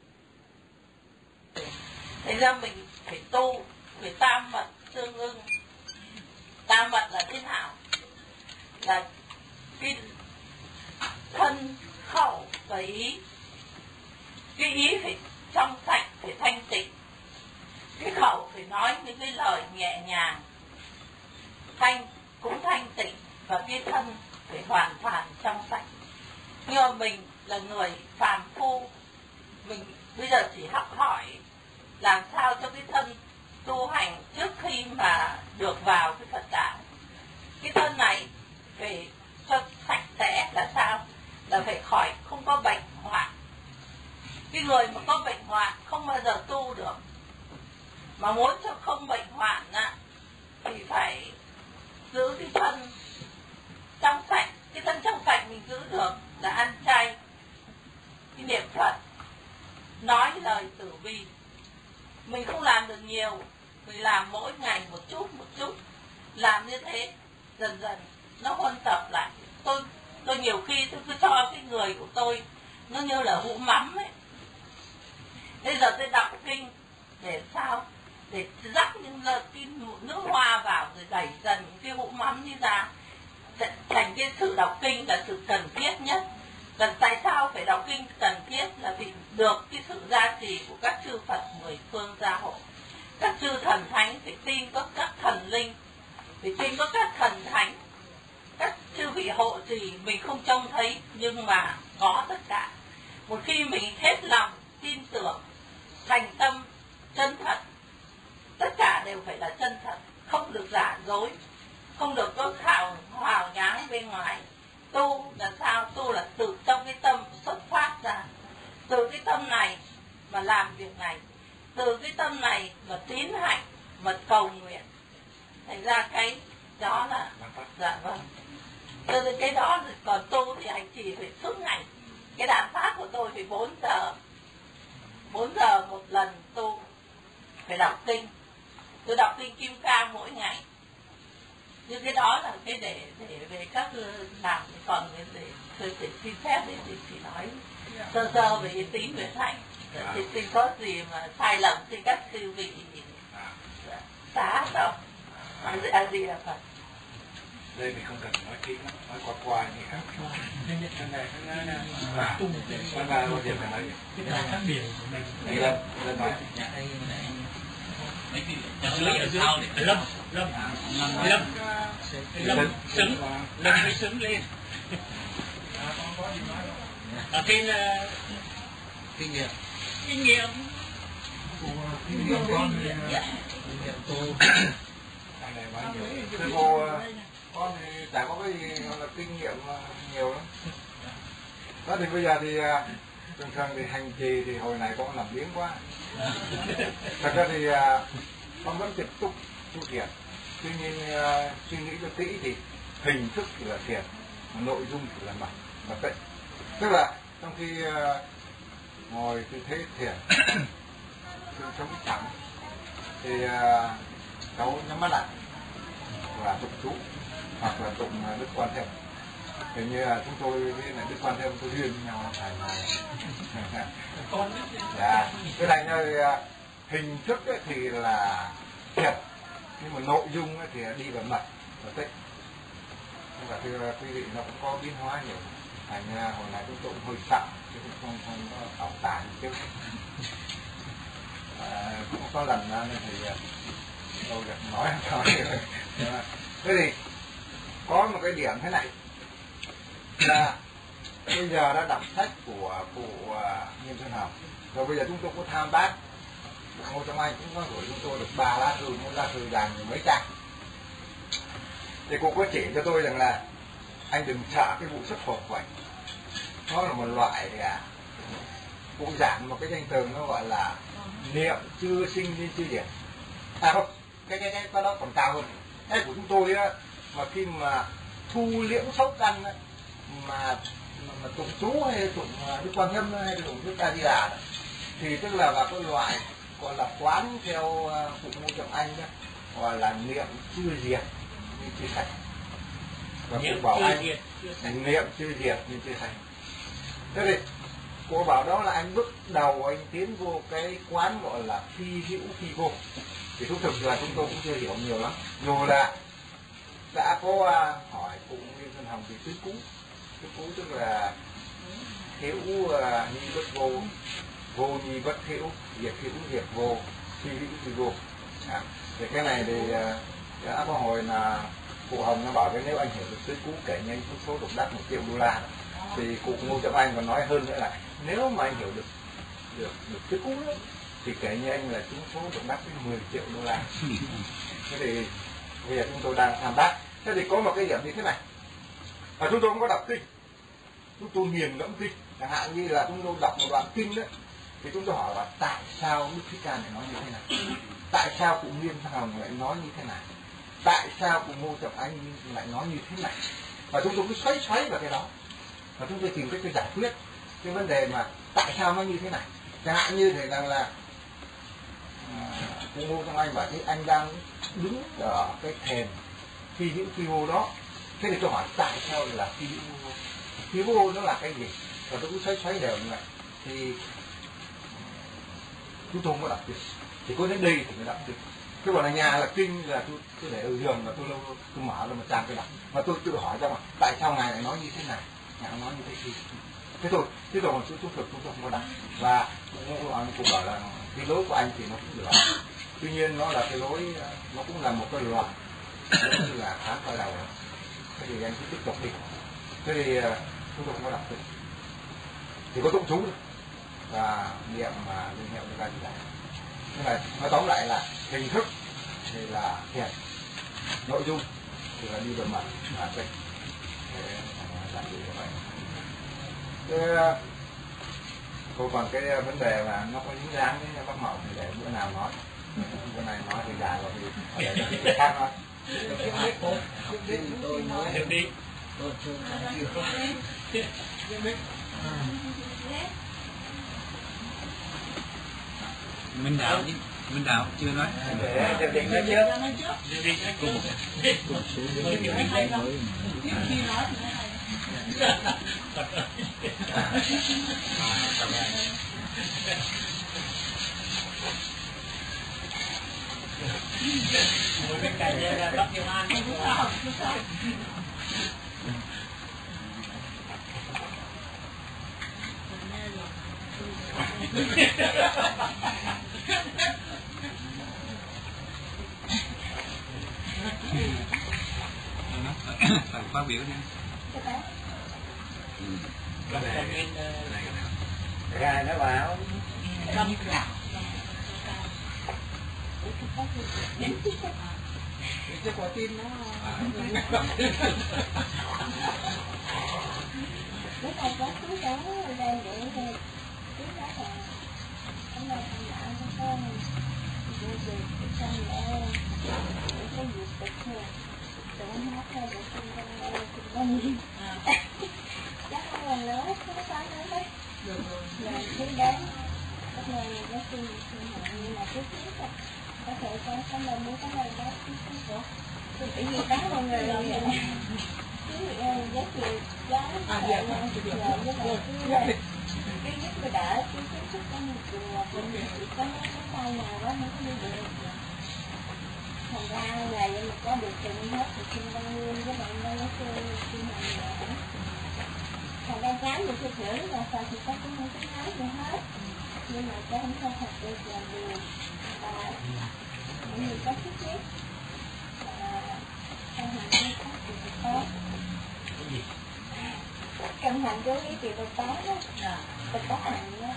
Thế ra mình phải tu về tam mật tương ưng. Tam mật là thế nào? Là cái thân, khẩu và ý. Cái ý phải trong sạch, phải thanh tịnh. Cái khẩu phải nói những cái lời nhẹ nhàng, cũng thanh tịnh. Và cái thân phải hoàn toàn trong sạch. Nhưng mà mình là người phàm phu, mình bây giờ chỉ học hỏi làm sao cho cái thân tu hành trước khi mà được vào cái Phật đạo. Cái thân này phải cho sạch sẽ là sao? Là phải khỏi, không có bệnh hoạn. Cái người mà có bệnh hoạn không bao giờ tu được. Mà muốn cho không bệnh hoạn thì phải giữ cái thân trong sạch. Cái thân trong sạch mình giữ được là ăn chay, cái niệm Phật, nói lời tử bi. Mình không làm được nhiều, mình làm mỗi ngày một chút. Làm như thế dần dần nó huân tập lại. Tôi nhiều khi tôi cứ cho cái người của tôi nó như là hũ mắm ấy. Bây giờ tôi đọc kinh để sao? Để rắc những cái nước hoa vào rồi đẩy dần cái hũ mắm đi ra. Thành cái sự đọc kinh là sự cần thiết nhất. Và tại sao phải đọc kinh cần thiết? Là vì được cái sự gia trì của các chư Phật 10 phương gia hộ. Các chư thần thánh phải tin có các thần linh, phải tin có các thần thánh, các chư vị hộ trì mình không trông thấy nhưng mà có tất cả. Một khi mình hết lòng tin tưởng, thành tâm chân thật, tất cả đều phải là chân thật, không được giả dối, không được có hào nhoáng bên ngoài. Tu là sao? Tu là từ trong cái tâm xuất phát ra, từ cái tâm này mà làm việc này, từ cái tâm này mà tín hạnh, mà cầu nguyện. Thành ra cái đó là dạ vâng. Cho nên cái đó còn tu thì hành trì phải suốt ngày. Cái đàn pháp của tôi phải 4 giờ một lần tu, phải đọc kinh. Tôi đọc kinh Kim Cang mỗi ngày. Nhưng cái đó là cái để về các làm, còn để xin phép để chị nói sơ sơ về yên tín về thạnh. Thì có gì mà sai lầm thì các sư vị xá đâu. A Di Đà Phật.
Đây thì không cần nói kỹ lắm, nói qua thì khác. Con ba bao giờ phải nói gì?
Cái khác biệt của mình.
Đây Lâm nói.
Ở dưới Lâm xứng, Lâm mới xứng lên. Ở trên kinh nghiệm
tu. Anh này nói nhiều. Sư cô con thì chả có cái gì là kinh nghiệm nhiều lắm. Đó thì bây giờ thì thường thì hành trì thì hồi này con làm biếng quá. Thật ra thì con vẫn tiếp tục tu thiền. Tuy nhiên suy nghĩ cho kỹ thì hình thức là thiền, nội dung thì là mật tịnh. Tức là trong khi ngồi tư thế thiền, xương sống thẳng, thì cháu nhắm mắt lại và tụng chú hoặc là tụng Đức Quan Thế. Hình như là chúng tôi với Đức Quan Thế tôi duyên với nhau phải là dạ. Cái này hình thức ấy thì là thiền, nhưng mà nội dung ấy thì đi vào mật và tịnh. Nhưng mà thưa quý vị nó cũng có biến hóa nhiều. Thành hồi này chúng tôi cũng hơi sợ chứ không có ảo tả như trước. Cũng có lần nên thì tôi được nói thôi. Thế thì có một cái điểm thế này là bây giờ đã đọc sách của cụ Nghiêm Xuân Hồng, rồi bây giờ chúng tôi có tham bác Ngô Trọng Anh cũng có gửi chúng tôi được 3 lá thư, một lá thư dài mười mấy trang. Thì cụ có chỉ cho tôi rằng là anh đừng sợ cái vụ xuất hồn của anh. Nó là một loại cụ giảng một cái danh từ nó gọi là niệm chưa sinh nên chưa diệt. À không, cái đó còn cao hơn. Cái của chúng tôi á, mà khi mà thu liễm sốc căn á, mà tụng chú hay tụng Đức Quan Âm hay tụng Đức A Di Đà thì tức là vào cái loại gọi là quán theo cụ Ngô Trọng Anh đó, gọi là niệm chưa diệt nhưng chưa thành. Và cụ bảo anh niệm chưa diệt nhưng chưa thành. Thế thì cô bảo đó là anh bước đầu anh tiến vô cái quán gọi là phi hữu phi vô. Thì thú thực là chúng tôi cũng chưa hiểu nhiều lắm. Dù là đã có hỏi cụ Nghiêm Xuân Hồng thì tứ cú tức là hữu nhi bất vô, vô nhi bất hữu, diệt hữu diệt vô, phi hữu phi vô. Thì cái này thì đã có hồi là cụ Hồng nó bảo cái nếu anh hiểu được tứ cú kể nhanh số độc đắc $1 triệu. Thì cụ Ngô Trọng Anh còn nói hơn nữa là nếu mà anh hiểu được tứ cú đó, thì kể như anh là trúng số độc đắc với $10 triệu. Thế thì bây giờ chúng tôi đang tham bác. Thế thì có một cái điểm như thế này, và chúng tôi không có đọc kinh, chúng tôi nghiền ngẫm kinh. Chẳng hạn như là chúng tôi đọc một đoạn kinh đấy, thì chúng tôi hỏi là tại sao Đức Thích Ca lại nói như thế này, tại sao cụ Nghiêm Xuân Hồng lại nói như thế này, tại sao cụ Ngô Trọng Anh lại nói như thế này, và chúng tôi cứ xoáy vào cái đó, và chúng tôi tìm cách để giải quyết cái vấn đề mà tại sao nó như thế này. Chẳng hạn như thế rằng là cụ Ngô Trọng Anh bảo thế anh đang đứng ở cái thềm phi hữu phi vô đó. Thế thì tôi hỏi tại sao là phi hữu vô? Phi vô nó là cái gì? Và tôi cứ xoáy đều như vậy. Thì chúng tôi không có đọc kinh. Thì có đến đây thì mới đọc kinh. Cái bảo là nhà là kinh là tôi để ở giường và tôi mở ra một trang tôi đọc. Và tôi tự hỏi ra mà tại sao ngài lại nói như thế này? Ngài nói như thế gì? Thế rồi một chút thực chúng tôi không có đọc. Và cũng bảo là cái lối của anh thì nó cũng được. Tuy nhiên nó là cái lối, nó cũng là một cái loại như là khá coi đầu. Thế thì anh cứ tiếp tục đi. Thế thì chúng tôi không có đọc kinh. Thì có tụng chú thôi. Và niệm mà liên hệ với Đại Di. Nhưng mà nói tóm lại là hình thức thì là thiền, nội dung thì là đi vào mặt và tịnh. Để làm gì như vậy. Thế cô còn cái vấn đề là nó có dính dáng với bác Mậu thì để bữa nào nói. Bữa này nói thì dài rồi thì để cho người khác nói.
Tôi nói
đi.
Tôi chưa có.
Minh Đạo chưa nói.
Để định nói trước.
Ngồi bên cạnh là bác Kiều An.
Thầy phát biểu đi.
Gài nó bảo
Chứ quả tim nó
Nếu thầy có chú cháu lên để chú cháu là ông là thằng đạo cho con rồi xong mẹ cái việc tịch này tụi nó hát ra để con nhìn chắc không là lớn nó có lớn đấy là thứ đến các nhà mình có suy nhưng mà trước trước có thể có lời muốn có lời đó của bởi vì đó mọi người làm vậy giới thiệu giáo với lại cái giúp người đỡ cái tiếp xúc trong một trường hợp mình chỉ có cái tay nào đó mới có đi được thành ra là nhưng mà có được trình hết thì xin bao nhiêu với bạn đây nó xin hàng nữa thành ra khám được cái chữ là sao thì có cũng không có nói gì hết nhưng mà cái không sao thật được làm điều và những người có sức biết trong hành vi có sự tốt trong hành với lý trị vật tốt đó vật tốt hành đó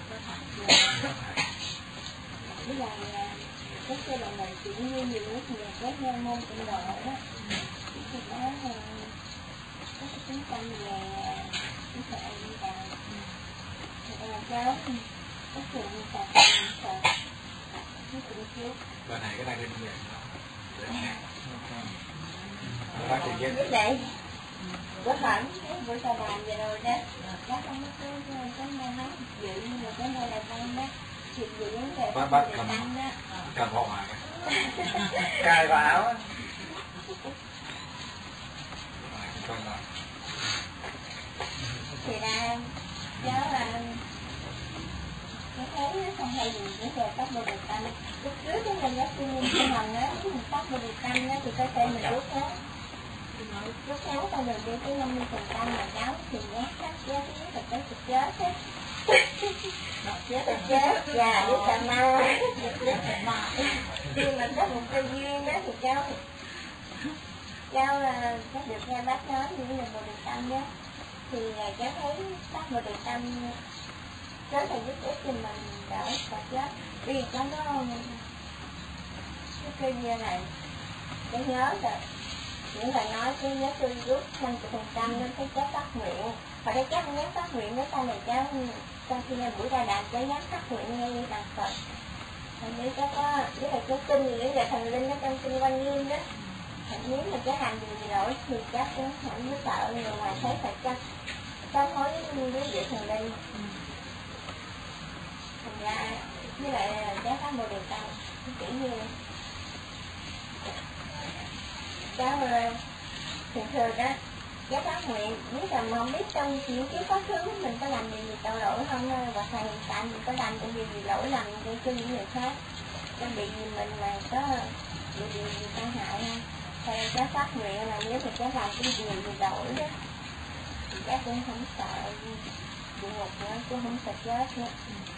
với lại cái giai đoạn này chỉ như nhiều lúc nhiều cái môn trong độ đó thì có cái tính tâm về cái sợ như vậy thì là cháu có sự như vậy sợ cái tình chiếu
Bà này cái này lên miệng
với lại bữa hẳn bữa sau bàn về rồi đó bác không có cái nơi nói dự nhưng mà cái nơi là con đó chuyện gì vấn đề
bắt cầm hộ mà
cài vào
thì ra cháu là cái thấy không hay gì cái giờ tóc bồ đề tâm lúc trước cái mình nó chuyên hồng á tóc bồ đề tâm á thì có thể mình rút hết lúc cháu con mình đi tới 50% là cháu thì nhát chắc cháu thứ nhất là cháu thực chết á cháu thực chết và với cà ma nhưng mà có một cơ duyên đó thì cháu là cháu được nghe bác nói như là bồ đề tâm đó thì cháu thấy tóc bồ đề tâm cháu phải giúp ích cho mình đỡ và chết vì cháu có cái cơ duyên này cháu nhớ rồi những lời nói chứ nhớ tôi rút 50% nên thấy cháu phát nguyện và đây cháu không dám phát nguyện với sau này cháu sau khi nghe buổi ra đàn cháu dám phát nguyện nghe như bằng Phật thành nếu cháu có với lại cháu tin những lời thần linh ở trong kinh Quan Nghiêm đó nếu mà cháu làm gì lỗi thì cháu cũng không có sợ người ngoài thấy phải cháu hối với vị thần linh thành ra với lại cháu phát một điều tâm kiểu như cháu thường thường đó cháu phát nguyện biết là mà không biết trong những cái quá khứ mình có làm gì tội lỗi không và thầy hiện tại mình có làm cái gì lỗi lầm để cho những người khác có bị gì mình mà có bị gì tai hại không thầy cháu phát nguyện là nếu mà cháu làm cái gì lỗi đó thì cháu cũng không sợ địa ngục nữa cũng không sợ chết nữa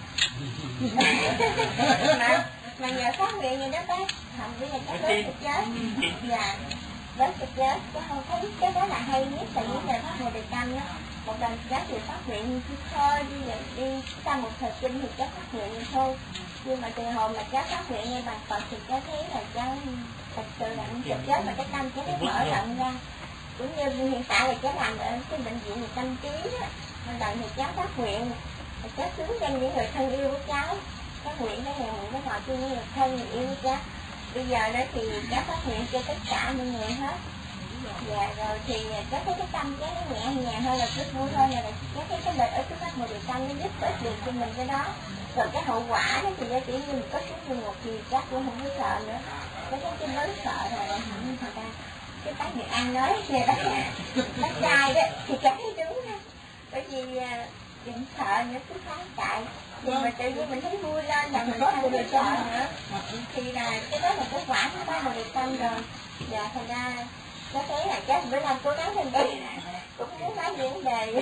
mà nhờ phát nguyện như đó bác không biết là cháu bớt thực chết và bớt thực chết cháu không thấy cái đó là hay nhất là những lời phát một đề tâm đó một lần cháu thì phát nguyện thôi đi sau một thời kinh thì cháu phát nguyện thôi nhưng mà từ hồi mà cháu phát nguyện nghe bằng Phật thì cháu thấy là cháu thật sự là những thực chết mà cái tâm cháu nó mở rộng ra cũng như hiện tại là cháu làm ở cái bệnh viện về tâm trí đó một lần thì cháu phát nguyện cháu xứng danh những người thân yêu của cháu nguyện đó là nguyện với họ chung như là thân người yêu của cháu bây giờ đó thì cháu phát nguyện cho tất cả mọi người hết và rồi thì cháu thấy cái tâm cháu nó nhẹ nhàng hơn là chút vui hơn là cháu thấy cái lợi ở trước mắt một điều tâm nó giúp ích được cho mình cái đó rồi cái hậu quả đó thì chỉ như mình có chút như một thì cháu cũng không có sợ nữa cái mới sợ rồi không thật ra cái bác người ăn nói kìa bác trai đó thì cháu thấy đúng đó bởi vì đừng sợ nữa cứ phán chạy, nhưng mà tự nhiên mình thấy vui lên là mình không được sợ nữa, thì là cái đó là kết quả của ba được tâm rồi. Dạ thành ra có thấy là chắc bữa nay cố gắng lên đây cũng muốn nói những đề.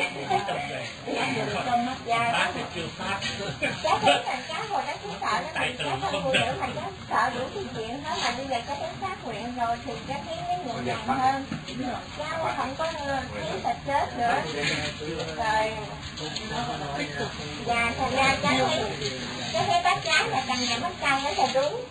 Dạ cháu thấy là cháu hồi đó cứ sợ nó thì cháu không vui nữa, mà cháu sợ đủ cái chuyện đó, mà bây giờ cháu đến phát nguyện rồi thì cháu thấy nó nhẹ nhàng hơn, cháu không có thấy thật chết nữa rồi. Dạ thành ra cháu thấy bác gái là càng ngày bác trai nó là đúng.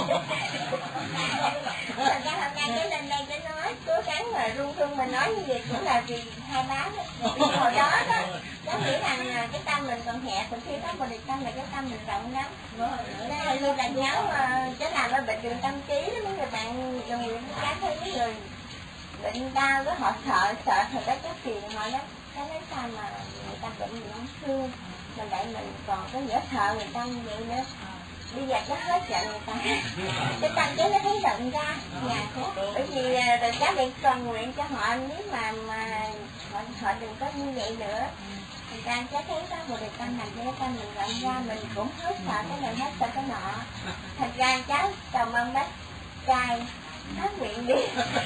Thành ra hôm nay cái lên đây cái nói cố gắng mà run run mình nói như vậy cũng là vì hai bác hồi đó đó cháu nghĩ rằng cái tâm mình còn hẹp, còn khi có một đề tâm là cái tâm mình rộng lắm. Đây như là cháu làm ở bệnh viện tâm trí đó, mấy người bạn đồng nghiệp cháu thấy mấy người bệnh đau đó họ sợ thật đó cháu phiền họ lắm. Cháu nói sao mà người ta bệnh gì không thương, mình lại mình còn có dễ sợ người ta như vậy nữa. Bây giờ cháu hết giận người ta, cái tâm cháu nó thấy giận ra. Bởi vì rồi cháu đi cầu nguyện cho họ, nếu mà họ đừng có như vậy nữa. Người ta cháu thấy có một đề tâm làm cho cái tâm mình rộng ra, mình cũng hết sợ cái này hết sợ cái nọ. Thật ra cháu cầu mong bác trai phát nguyện đi.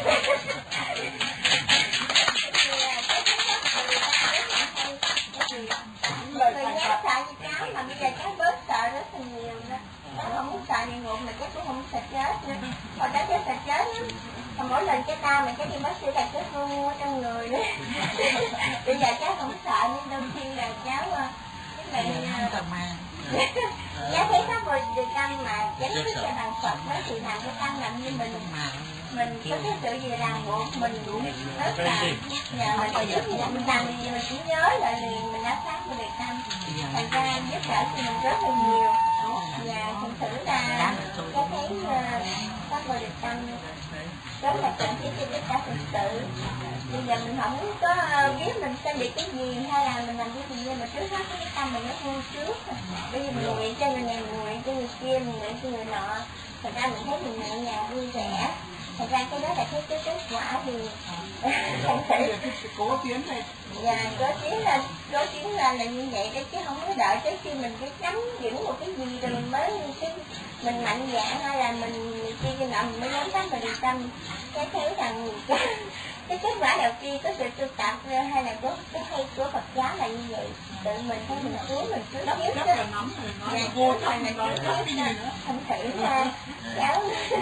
Người nhớ sợ như cháu mà bây giờ cháu bớt sợ rất là nhiều đó. Cháu không muốn sợ địa ngục mà cháu cũng không sợ chết nữa. Hồi đó cháu sợ chết lắm. Còn mỗi lần cháu đau mà cháu đi bác sĩ là cháu ru trong người nữa. Bây giờ cháu không sợ, nhưng đôi khi là cháu cái bệnh cháu thấy có một đề tâm mà cháu thích cho thằng Phật đó, thì làm cái tâm làm như mình có cái sự gì ràng buộc mình rất là nhờ mình phải giúp mình làm gì mình chỉ nhớ lại liền, mình đã phát một đề tâm, thành ra giúp đỡ cho mình rất là nhiều. Và thực sự là cháu thấy có một đề tâm rất là cần thiết cho chúng ta thực sự. Bây giờ mình không có biết mình sẽ bị cái gì hay là mình làm cái gì, nhưng mà trước hết cái tâm mình nó vui trước. Bây giờ mình nguyện cho người này, mình nguyện cho người kia, mình nguyện cho người nọ, thật ra mình thấy mình nhẹ nhàng vui vẻ. Thật ra cái đó là cái kết quả thì không thể
cố tiến này.
Dạ, cố tiến là như vậy đấy, chứ không có đợi tới khi mình phải nắm vững một cái gì rồi mình mới mình mạnh dạn hay là mình chi cái nọ mình mới dám bắt vào điều tâm. Cái thấy rằng cái kết quả đầu tiên có sự tu tập hay là có cái hay của Phật giáo là như vậy, tự mình thấy mình cứu mình cứ biết đó. Dạ, vô thôi mình cứ biết đó, không thử nha cháu.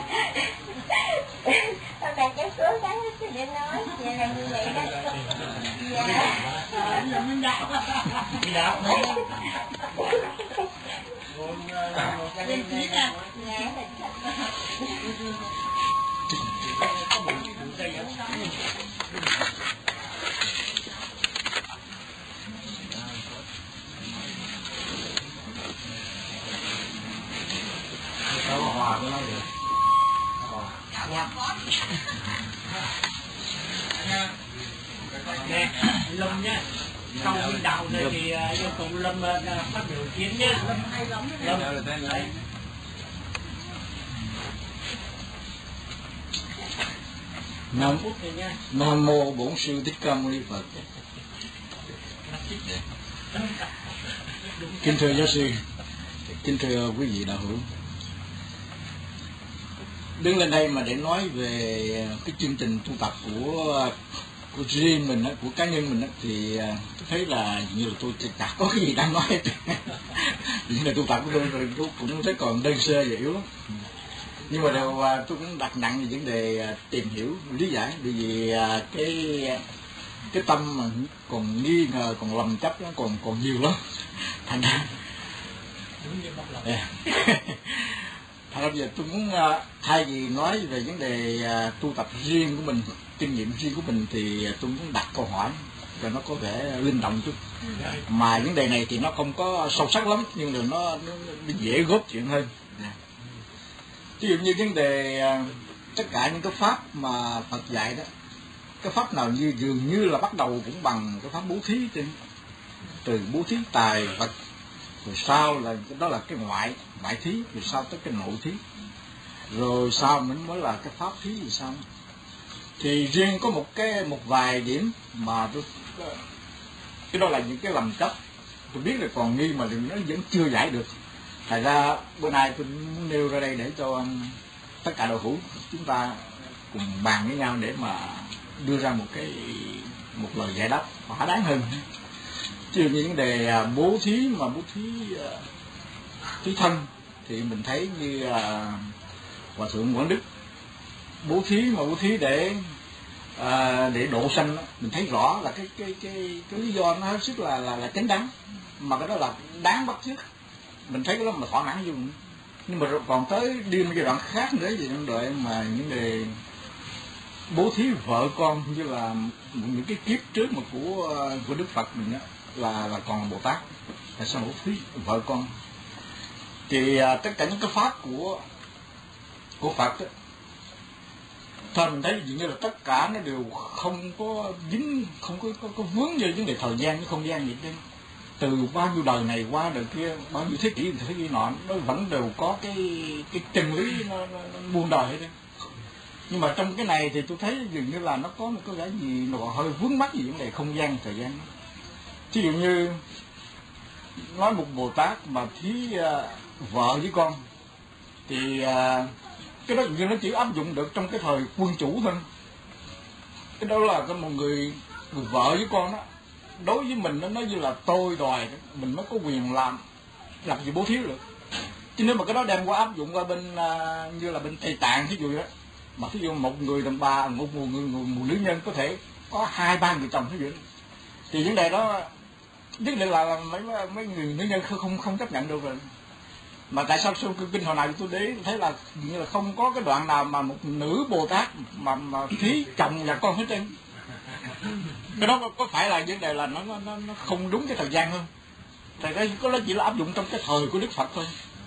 Hôm nay cháu cố gắng để nói vậy là như vậy đó. Dạ.
Hòa có nói được.
Nè, Lâm nha. Sau khi đạo này thì yêu cầu Lâm phát biểu kiến nhé. Lâm hay lắm. Lâm đấy.
Nam mô Bổn Sư Thích Ca Mâu Ni Phật. Kính thưa giáo sư, kính thưa quý vị đạo hữu, đứng lên đây mà để nói về cái chương trình tu tập của riêng mình, của cá nhân mình, thì tôi thấy là như là tôi chả có cái gì đang nói hết. Những là tu tập của tôi cũng thấy còn đơn sơ và yếu lắm. Nhưng mà đều tôi cũng đặt nặng về vấn đề tìm hiểu, lý giải, bởi vì cái tâm mà còn nghi ngờ, còn lầm chấp nó còn nhiều lắm. Thành ra thật ra bây giờ tôi muốn thay vì nói về vấn đề tu tập riêng của mình, kinh nghiệm riêng của mình, thì tôi muốn đặt câu hỏi cho nó có vẻ linh động chút. Mà vấn đề này thì nó không có sâu sắc lắm, nhưng mà nó dễ góp chuyện hơn. Ví dụ như vấn đề tất cả những cái pháp mà Phật dạy đó, cái pháp nào dường như là bắt đầu cũng bằng cái pháp bố thí trên, từ bố thí tài vật, rồi sau là đó là cái ngoại thí, rồi sau tới cái nội thí, rồi sau mình mới là cái pháp thí gì sao. Thì riêng có một vài điểm mà tôi Cái đó là những cái lầm chấp tôi biết là còn nghi mà nó vẫn chưa giải được. Thành ra bữa nay tôi muốn nêu ra đây để cho tất cả đội hữu chúng ta cùng bàn với nhau để mà đưa ra một lời giải đáp thỏa đáng hơn. Chứ những vấn đề bố thí mà bố thí thân thì mình thấy như Hòa thượng Quảng Đức bố thí mà bố thí để độ sanh, mình thấy rõ là cái lý do nó hết sức là chính đáng, mà cái đó là đáng bắt chước. Mình thấy cái đó mà thỏa mãn dùng. Nhưng mà còn tới đi một giai đoạn khác nữa về những đoạn mà những đề bố thí vợ con, như là những cái kiếp trước mà của Đức Phật mình đó, là còn là Bồ Tát. Tại sao bố thí vợ con? Thì tất cả những cái pháp của Phật đó, thôi mình thấy dường như là tất cả nó đều không có dính, không có vướng về vấn đề thời gian với không gian gì hết. Từ bao nhiêu đời này qua đời kia, bao nhiêu thế kỷ nọ, nó vẫn đều có cái chân lý nó muôn đời hết. Nhưng mà trong cái này thì tôi thấy dường như là nó có một cái gì nó hơi vướng mắc gì vấn đề không gian thời gian. Ví dụ như nói một Bồ Tát mà thí vợ với con thì cái đó dường nó chỉ áp dụng được trong cái thời quân chủ thôi. Cái đó là cái một người vợ với con đó, đối với mình nó như là tôi đòi, mình mới có quyền làm gì bố thí được. Chứ nếu mà cái đó đem qua áp dụng qua bên như là bên Tây Tạng thí dụ đó, mà thí dụ một người đàn bà, một nữ nhân có thể có 2-3 người chồng thí dụ, thì vấn đề đó nhất định là mấy người nữ nhân không chấp nhận được rồi. Mà tại sao trong kinh hồi nào tôi để thấy là như là không có cái đoạn nào mà một nữ Bồ Tát mà thí chồng và con hết trơn. Cái đó có phải là vấn đề là nó không đúng cái thời gian không? Tại cái có nó chỉ là áp dụng trong cái thời của Đức Phật thôi.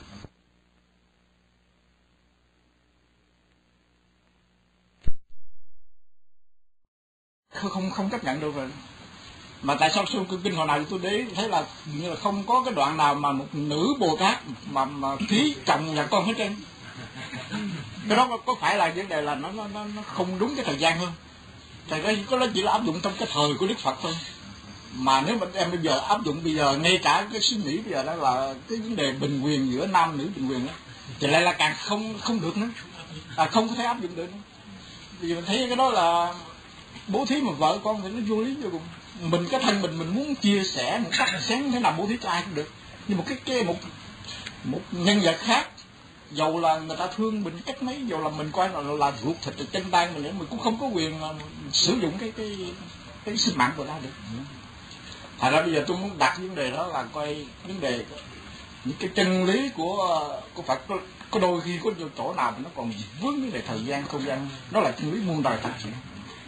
Không chấp nhận được rồi. Mà tại sao trong kinh hồi nào tôi để thấy là như là không có cái đoạn nào mà một nữ Bồ Tát mà thí chồng và con hết trơn. Cái đó có phải là vấn đề là nó không đúng cái thời gian không? Tại cái có nó chỉ là áp dụng trong cái thời của Đức Phật thôi. Mà nếu mà em bây giờ áp dụng bây giờ, ngay cả cái suy nghĩ bây giờ đó là cái vấn đề bình quyền giữa nam nữ bình quyền đó, thì lại là càng không được nữa, không có thể áp dụng được nữa. Vì mình thấy cái đó là bố thí mà vợ con thì nó vô lý vô cùng. Mình cái thân mình muốn chia sẻ một cách sáng thế nào bố thí cho ai cũng được, nhưng một nhân vật khác, dầu là người ta thương mình cách mấy, dầu là mình coi là ruột thịt ở chân tay mình cũng không có quyền sử dụng cái sinh mạng của ta được. Thật ra bây giờ tôi muốn đặt vấn đề đó là coi vấn đề những cái chân lý của Phật có đôi khi có chỗ nào mà nó còn vướng vấn đề thời gian không gian, đó là chân lý muôn đời thật sự.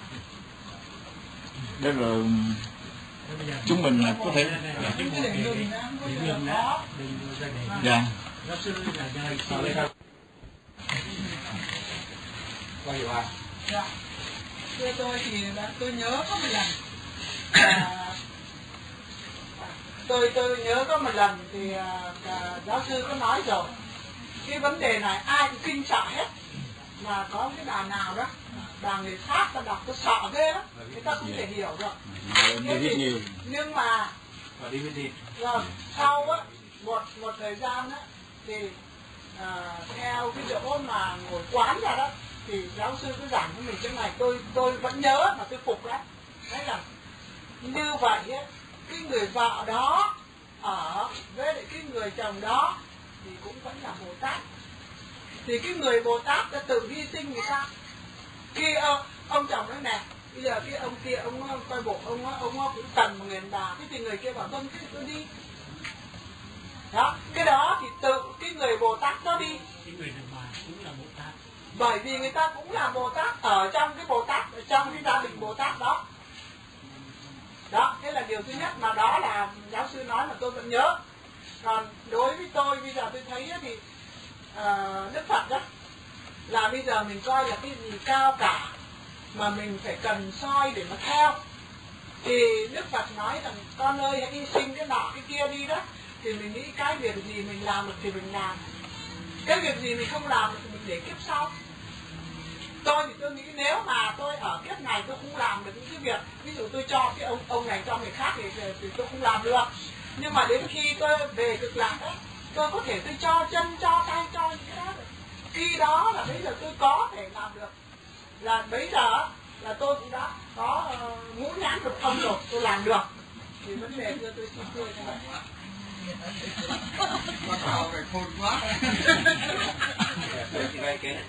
Đây là chúng mình có thể dạ
thưa tôi thì tôi nhớ có một lần tôi nhớ có một lần thì giáo sư có nói rồi, cái vấn đề này ai cũng kinh sợ hết, mà có cái bà nào đó bà người khác ta đọc tôi sợ ghê lắm, người ta không thể hiểu được. Nhưng mà rồi sau á một thời gian á thì theo cái chỗ mà ngồi quán ra đó thì giáo sư cứ giảng với mình cái này, tôi vẫn nhớ mà tôi phục lắm. Đấy là như vậy á, cái người vợ đó ở với lại cái người chồng đó thì cũng vẫn là Bồ Tát. Thì cái người Bồ Tát đã tự hy sinh người ta. Khi ông chồng nói nè, bây giờ cái ông kia ông coi bộ ông cũng cần một người đàn bà, thì người kia bảo vâng cái tôi đi. Đó, cái đó thì tự cái người Bồ Tát đó đi.
Cái người đàn bà cũng là Bồ Tát.
Bởi vì người ta cũng là Bồ Tát ở trong cái Bồ Tát, ở trong cái gia đình Bồ Tát đó. Đó, thế là điều thứ nhất mà đó là giáo sư nói mà tôi vẫn nhớ. Còn đối với tôi bây giờ tôi thấy thì Đức Phật đó là bây giờ mình coi là cái gì cao cả mà mình phải cần soi để mà theo. Thì Đức Phật nói rằng con ơi hãy hy sinh cái nọ cái kia đi đó. Thì mình nghĩ cái việc gì mình làm được thì mình làm, cái việc gì mình không làm được thì mình để kiếp sau. Tôi thì tôi nghĩ nếu mà tôi ở kiếp này tôi không làm được những cái việc, ví dụ tôi cho cái ông này cho người khác thì tôi không làm được. Nhưng mà đến khi tôi về cực lạc đó, tôi có thể tôi cho chân, cho tay, cho những cái đó được. Khi đó là bây giờ tôi có thể làm được. Là bây giờ là tôi cũng đã có ngũ nhãn được thông rồi, tôi làm được. Thì vấn đề cho tôi xin thưa như vậy.
Bắt đầu phải khôn quá.
Tôi chỉ vay cái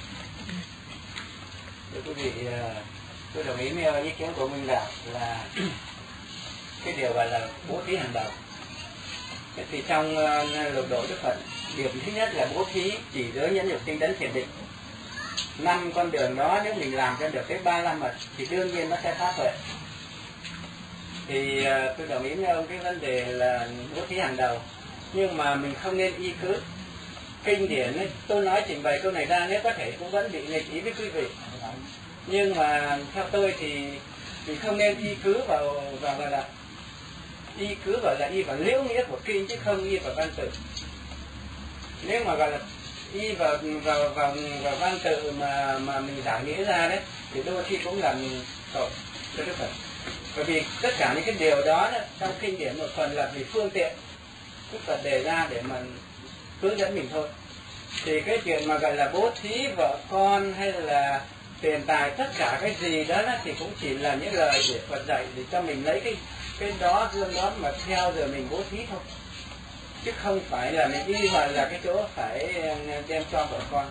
thưa quý vị, tôi đồng ý với ý kiến của Minh Đạo là cái điều gọi là bố thí hàng đầu. Thì trong lục độ Đức Phật, điểm thứ nhất là bố thí chỉ giới nhẫn nhục tinh tấn thiền định. 5 con đường đó nếu mình làm cho được cái 3 la mật thì đương nhiên nó sẽ phát huệ. Thì tôi đồng ý với ông cái vấn đề là bố thí hàng đầu, nhưng mà mình không nên y cứ kinh điển ấy. Tôi nói trình bày câu này ra nếu có thể cũng vẫn bị nghịch ý với quý vị, nhưng mà theo tôi thì mình không nên y cứ vào gọi là y cứ gọi là y vào liễu nghĩa của kinh chứ không y vào văn tự. Nếu mà gọi là y vào văn tự mà mình giải nghĩa ra đấy thì đôi khi cũng làm tội cho Đức Phật. Bởi vì tất cả những cái điều đó trong kinh điển một phần là vì phương tiện Đức Phật đề ra để mà hướng dẫn mình thôi. Thì cái chuyện mà gọi là bố thí vợ con hay là tiền tài, tất cả cái gì đó thì cũng chỉ là những lời để Phật dạy để cho mình lấy cái đó dương đó mà theo rồi mình bố thí thôi, chứ không phải là mình đi vào là cái chỗ phải đem cho vợ con.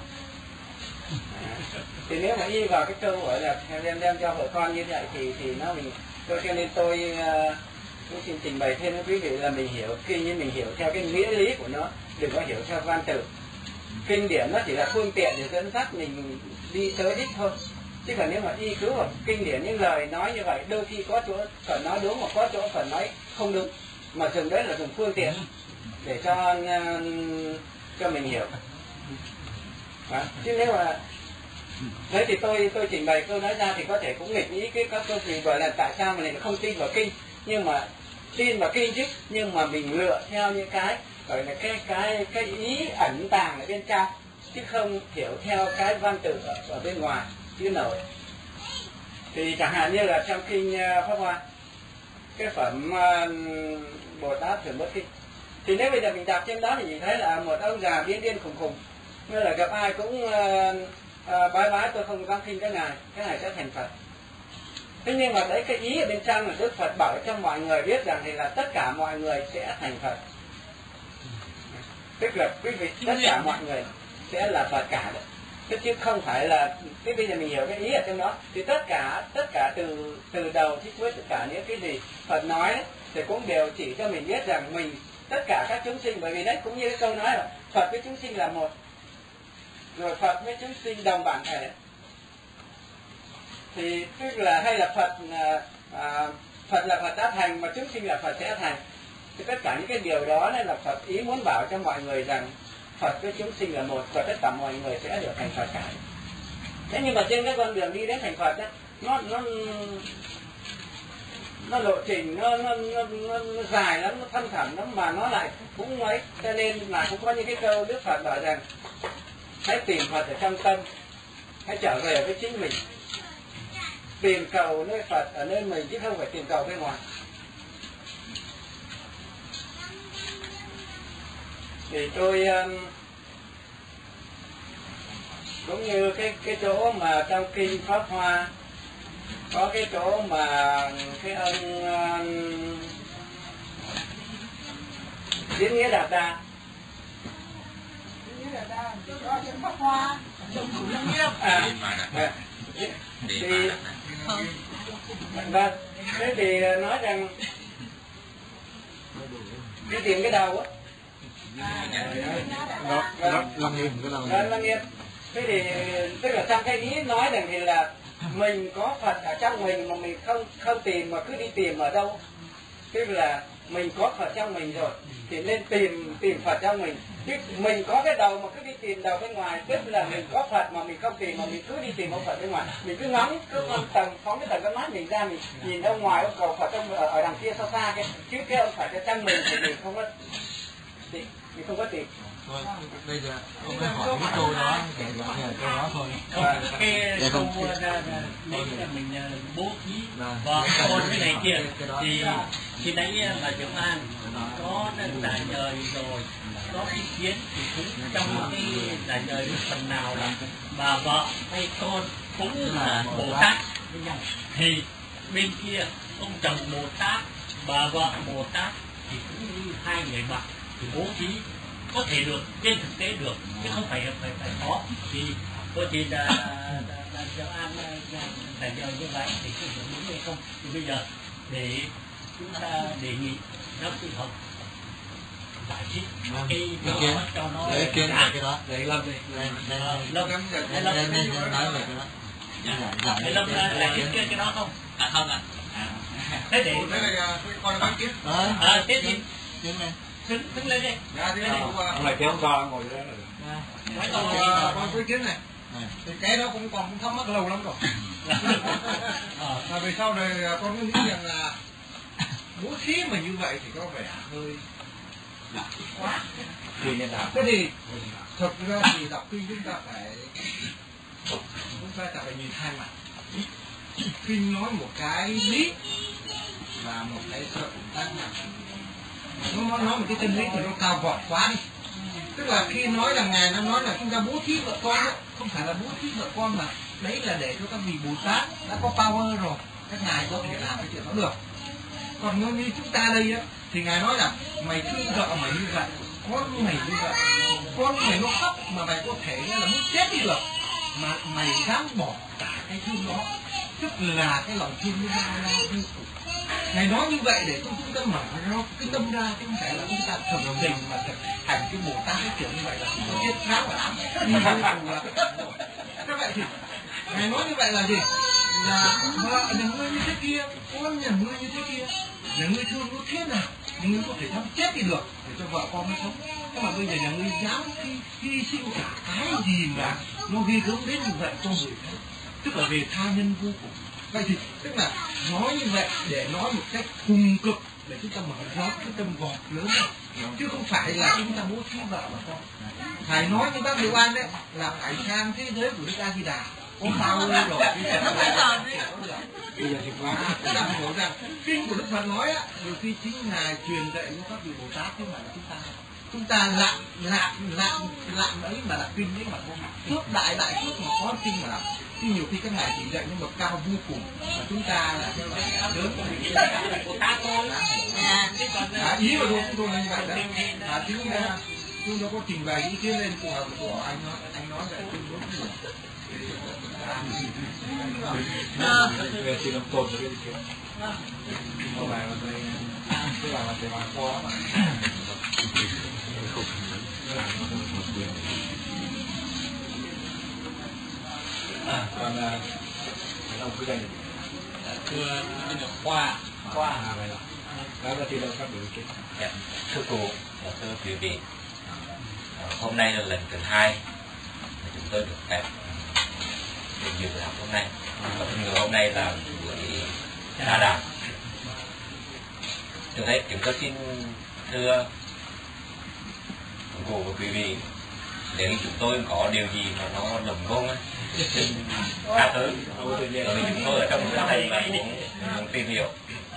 Thì nếu mà đi vào cái câu gọi là đem cho vợ con như vậy thì nó mình cho nên tôi cũng xin trình bày thêm với quý vị là mình hiểu kinh nhưng mình hiểu theo cái nghĩa lý của nó, đừng có hiểu theo văn tự. Kinh điển nó chỉ là phương tiện để dẫn dắt mình đi tới đích thôi, chứ còn nếu mà y cứ vào kinh điển những lời nói như vậy đôi khi có chỗ Phật nói đúng mà có chỗ Phật nói không đúng, mà dùng đấy là dùng phương tiện để cho mình hiểu. Chứ nếu mà thế thì tôi trình bày câu nói ra thì có thể cũng nghịch ý các câu gì gọi là tại sao mình lại không tin vào kinh, nhưng mà tin vào kinh chứ, nhưng mà mình lựa theo những cái gọi là cái ý ẩn tàng ở bên trong, chứ không hiểu theo cái văn tự ở bên ngoài chứ nổi. Thì chẳng hạn như là trong kinh Pháp Hoa, cái phẩm Bồ Tát Thượng Bất Kinh, thì nếu bây giờ mình đọc trên đó thì nhìn thấy là một ông già điên điên khùng khùng, nên là gặp ai cũng bái tôi không dám khinh cái này sẽ thành Phật. Thế nhưng mà đấy cái ý ở bên trong là Đức Phật bảo cho mọi người biết rằng thì là tất cả mọi người sẽ thành Phật, tức là quý vị tất cả mọi người sẽ là Phật cả đấy. Thế chứ không phải là cái bây giờ mình hiểu cái ý ở trong đó thì tất cả từ đầu chí cuối tất cả những cái gì Phật nói đấy, thì cũng đều chỉ cho mình biết rằng mình tất cả các chúng sinh, bởi vì đấy cũng như cái câu nói là Phật với chúng sinh là một, rồi Phật với chúng sinh đồng bản thể. Thì tức là hay là Phật là Phật đã thành mà chúng sinh là Phật sẽ thành. Thì tất cả những cái điều đó nên là Phật ý muốn bảo cho mọi người rằng Phật với chúng sinh là một, và tất cả mọi người sẽ được thành Phật cả. Thế nhưng mà trên cái con đường đi đến thành Phật đó, nó lộ trình nó dài lắm, nó thâm thẳm lắm, mà nó lại cũng mấy, cho nên là cũng có những cái câu Đức Phật bảo rằng hãy tìm Phật ở trong tâm, hãy trở về với chính mình, tìm cầu nơi Phật ở nơi mình chứ không phải tìm cầu bên ngoài. Thì tôi cũng như cái chỗ mà trong kinh Pháp Hoa có cái chỗ mà cái ông Diễn Nghĩa Đạt Đa
có trên Pháp Hoa trong Thủ Lăng Nghiêm
thì vâng, thế thì nói rằng đi tìm cái đầu á,
Lăng Nghiêm cái đầu
Lăng Nghiêm. Thế thì tức là trong cái ý nói rằng thì là mình có Phật ở trong mình mà mình không tìm mà cứ đi tìm ở đâu, tức là mình có Phật trong mình rồi thì nên tìm Phật trong mình, chứ mình có cái đầu mà cứ đi tìm đầu bên ngoài, tức là mình có Phật mà mình không tìm, mà mình cứ đi tìm ông Phật bên ngoài, mình cứ ngắm phóng cái tầng con mắt mình ra, mình nhìn ông ngoài ông cầu Phật ở đằng kia xa xa kia, chứ cái ông Phật ở trong mình thì mình không có tìm.
Thôi, bây giờ ông mới hỏi cái câu đó, để nói câu đó thôi.
Cái câu nếu là mình bố trí vợ con cái này kia thì khi nãy bà Trưởng An có trả lời rồi, có ý kiến thì cũng trong cái trả lời phần nào là bà vợ hay con cũng là Bồ Tát, thì bên kia ông chồng Bồ Tát, bà vợ Bồ Tát thì cũng như hai người bạn thì bố trí có thể được, trên thực tế được, chứ không phải khó. Thì tôi chỉ là Giáo An trả lời như vậy thì có hiểu đúng hay không. Thì bây giờ để chúng ta đề nghị giáo sư Hồng giải thích cái đó cho nó
để kiến về cái đó,
để Lâm đi,
Lâm nói về cái đó.
để Lâm giải thích cái đó không? Không ạ. Thế để
con nói tiếp.
Tiếp đi. Đứng lên đi.
Ông này kéo con ngồi đó rồi.
Con có ý kiến này. Thì cái đó cũng còn thắc mắc lâu lắm rồi. Và về sau này con cũng nghĩ rằng là bố thí mà như vậy thì có vẻ hơi lạc quá. Thế thì thực ra thì đọc kinh chúng ta phải nhìn hai mặt. Kinh nói một cái lý và một cái sự tác mặt. Nó nói một cái chân lý thì nó cao vọt quá đi. Tức là khi nói là ngài nó nói là chúng ta bố thí vợ con ấy, không phải là bố thí vợ con mà đấy là để cho các vị Bồ Tát đã có power rồi, các ngài có thể làm cái chuyện đó được. Còn như chúng ta đây á thì ngài nói là mày thương vợ mày như vậy, con mày như vậy, con mày nó khóc mà mày có thể là muốn chết đi được, mà mày dám bỏ cả cái thương đó, tức là cái lòng thương như là vô cùng. Ngài nói như vậy để chúng ta mở ra cái tâm ra, chứ không phải là chúng ta thực tình mà thực hành cái Bồ Tát cái kiểu như vậy là chúng ta chết ráo và ám. Thế vậy thì ngài nói như vậy là gì? Là vợ nhà ngươi như thế kia, con nhà ngươi như thế kia, nhà ngươi thương nó thế nào, nhà ngươi có thể dám chết đi được để cho vợ con nó sống. Nhưng mà bây giờ nhà ngươi dám hy sinh cả cái gì mà nó ghi gớm đến như vậy cho người khác, tức là về tha nhân vô cùng. Vậy thì tức là nói như vậy để nói một cách cùng cực để chúng ta mở rõ cái tâm vọt lớn này, chứ không phải là chúng ta bố thí vợ mà con. Phải nói như bác Điều An đấy là phải sang thế giới của Đức A Di Đà có bao rồi bây giờ thì quá đang hiểu rằng kinh của Đức Phật nói á, nhiều khi chính ngài truyền dạy cho các vị Bồ Tát chứ mà là chúng ta lạm ấy mà là kinh đấy mà không phước đại phước mà có kinh mà làm. Chứ nhiều khi các ngài chỉ dạy những bậc cao vô cùng mà chúng ta là lớn Bồ Tát thôi. Ý mà tôi là như vậy đấy. Chúng nó có trình bày ý kiến lên phù hợp của anh nói vậy tương đối nhiều.
Về thì làm tồn cái ý kiến. Không phải là cái là để mà khó mà. Còn ông cứ đây
thưa Khoa
vậy là đó là thì đâu các biểu kiện.
Thưa cô và thưa quý vị, hôm nay là lần thứ 2 mà chúng tôi được phép được dự buổi học hôm nay. Và người hôm nay là buổi đa đàm. Trước hết chúng tôi xin thưa cô và quý vị, nếu chúng tôi có điều gì mà nó lầm ngôn á, xin tha thứ. Bởi vì chúng tôi ở trong cái này là muốn tìm hiểu.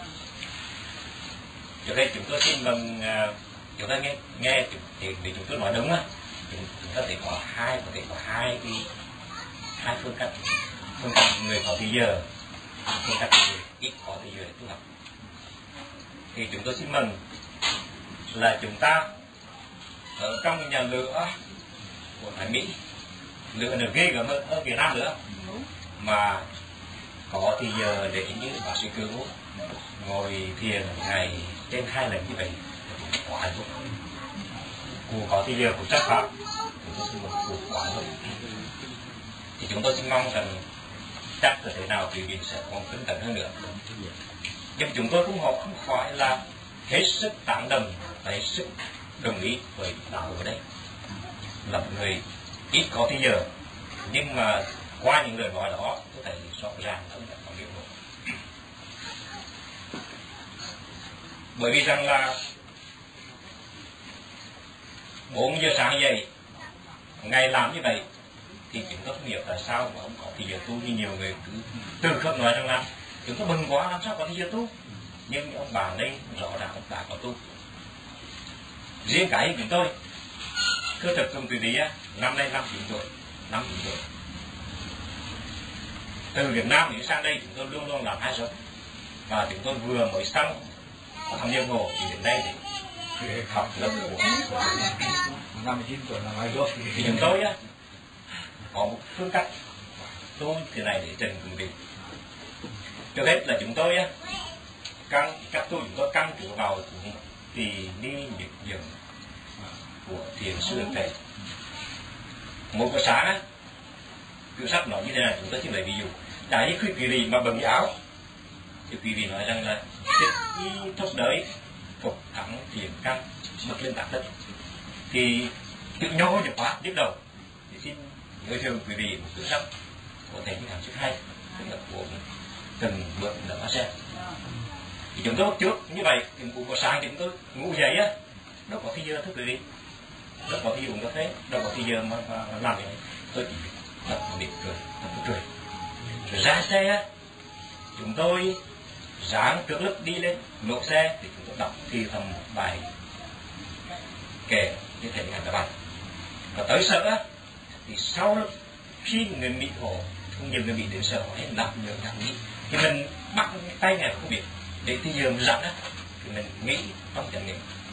Trước đây chúng tôi xin bằng chúng ta nghe thì chúng tôi nói đúng á, chúng ta có thể có hai phương cách người có thời giờ, phương cách người ít có thời giờ để tu học. Thì chúng tôi xin mừng là chúng ta ở trong nhà lửa của Thái Mỹ, lửa được ghê gớm ở Việt Nam nữa, mà có thời giờ để như bác sĩ cứu ngồi thiền ngày trên 2 lần như vậy quá hạnh phúc. Cụ có thời giờ của chấp pháp, chúng tôi xin một cuộc quá hạnh phúc. Thì chúng tôi xin mong rằng chắc là thế nào thì mình sẽ còn tinh tấn hơn nữa. Nhưng chúng tôi cũng không phải là hết sức tán đồng và hết sức đồng ý với đạo ở đây là một người ít có thời giờ, nhưng mà qua những lời nói đó tôi thấy rõ ràng ông đã có hiểu rồi. Bởi vì rằng là 4 giờ sáng dậy, ngày làm như vậy thì chúng tôi không hiểu tại sao mà không có thì giờ tu, như nhiều người cứ từ khắc nói rằng là chúng tôi bận quá làm sao có thì giờ tu. Nhưng ông bà đây rõ ràng ông bà có tu. Riêng cái chúng tôi thưa thật cùng quý vị á, năm nay 59 tuổi. Từ Việt Nam đến sang đây chúng tôi luôn luôn làm 2 suất, và chúng tôi vừa mới xong thăm niên hồ thì đến đây để học lớp của
59 tuổi là mai rốt.
Thì chúng tôi á có một phương cách tu thế này để trình quý vị. Trước hết là chúng tôi á các tu chúng tôi căn cứ vào tỳ ni miệt dưỡng của thiền sư thầy. Một buổi sáng á, Cựu Sắc nói như thế này, chúng tôi xin lấy ví dụ. Tại khi quý vị mà bận áo thì quý vị nói rằng là thích y thúc đới phục thắng thiền căn bật lên tạc đất. Thì tự nhau nhập quá tiếp đầu thì xin giới thiệu quý vị một Cựu Sắc có thể những hàng sức hay, tức là của từng bước là hóa xem. Thì chúng tôi trước như vậy thì cũng có sáng chúng tôi ngủ dậy á, đâu có thì giờ thưa quý vị, đâu có thì giờ uống cà phê, đâu có thì giờ mà làm vậy. Tôi chỉ tập mỉm cười, rồi ra xe á, chúng tôi sáng trước lúc đi lên nổ xe thì chúng tôi đọc thì thầm một bài kể như thể ngàn bài. Và tới sợ á thì sau đó, khi người Mỹ họ không nhiều người Mỹ đến sợ họ hết đọc nhiều nhạc Mỹ thì mình bắt tay này không biết để thì giờ mình rặn á thì mình nghĩ trong trải nghiệm.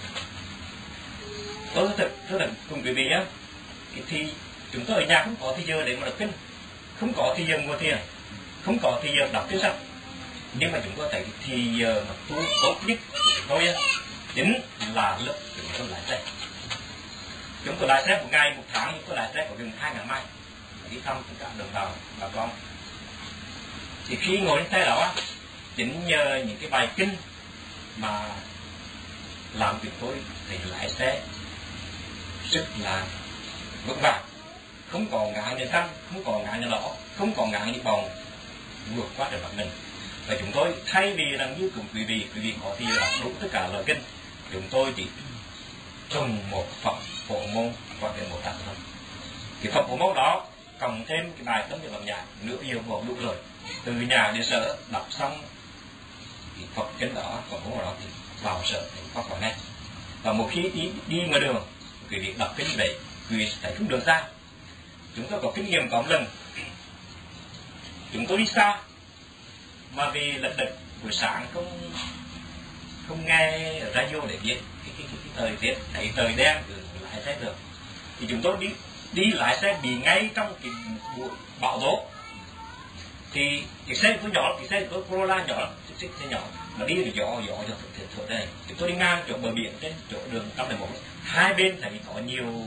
Tôi rất là cùng quý vị á, thì chúng tôi ở nhà không có thời giờ để mà đọc kinh, không có thời giờ mua thiền, không có thời giờ đọc kinh sách. Nhưng mà chúng tôi thấy thì giờ mà tu tốt nhất của chúng tôi á chính là lúc chúng tôi lái xe. Chúng tôi lái xe một ngày, một tháng chúng tôi lái xe có gần 2.000 mai đi thăm tất cả đồng bào bà con. Thì khi ngồi trên xe đó chính nhờ những cái bài kinh mà làm chúng tôi thì lái xe rất là vững vàng, không còn ngại như xanh, không còn ngại như đỏ, không còn ngại như bồng vượt qua được mặt mình. Và chúng tôi thay vì rằng như cùng quý vị có thì đọc đúng tất cả lời kinh, chúng tôi chỉ trùng một phẩm phổ môn qua cái một tạng thôi. Cái phẩm phổ môn đó cộng thêm cái bài tâm niệm bằng nhạc nửa yêu một đủ rồi, từ nhà đến sở đọc xong thì phẩm kinh đó, phẩm phổ môn đó thì vào sở thì có khỏi ngay. Và một khi đi ngoài đường quý vị đọc kinh vậy, quý vị thấy không đường xa. Chúng tôi có kinh nghiệm có một lần chúng tôi đi xa mà vì lật đật buổi sáng không nghe radio để biết cái thời tiết, thấy trời đen rồi lái xe được, thì chúng tôi đi lái xe bị ngay trong cái buổi bão tố. Thì cái xe tôi nhỏ, cái xe tôi Corolla nhỏ, chiếc xe nhỏ mà đi thì gió thổi đây. Chúng tôi đi ngang chỗ bờ biển trên chỗ đường 101, hai bên thấy có nhiều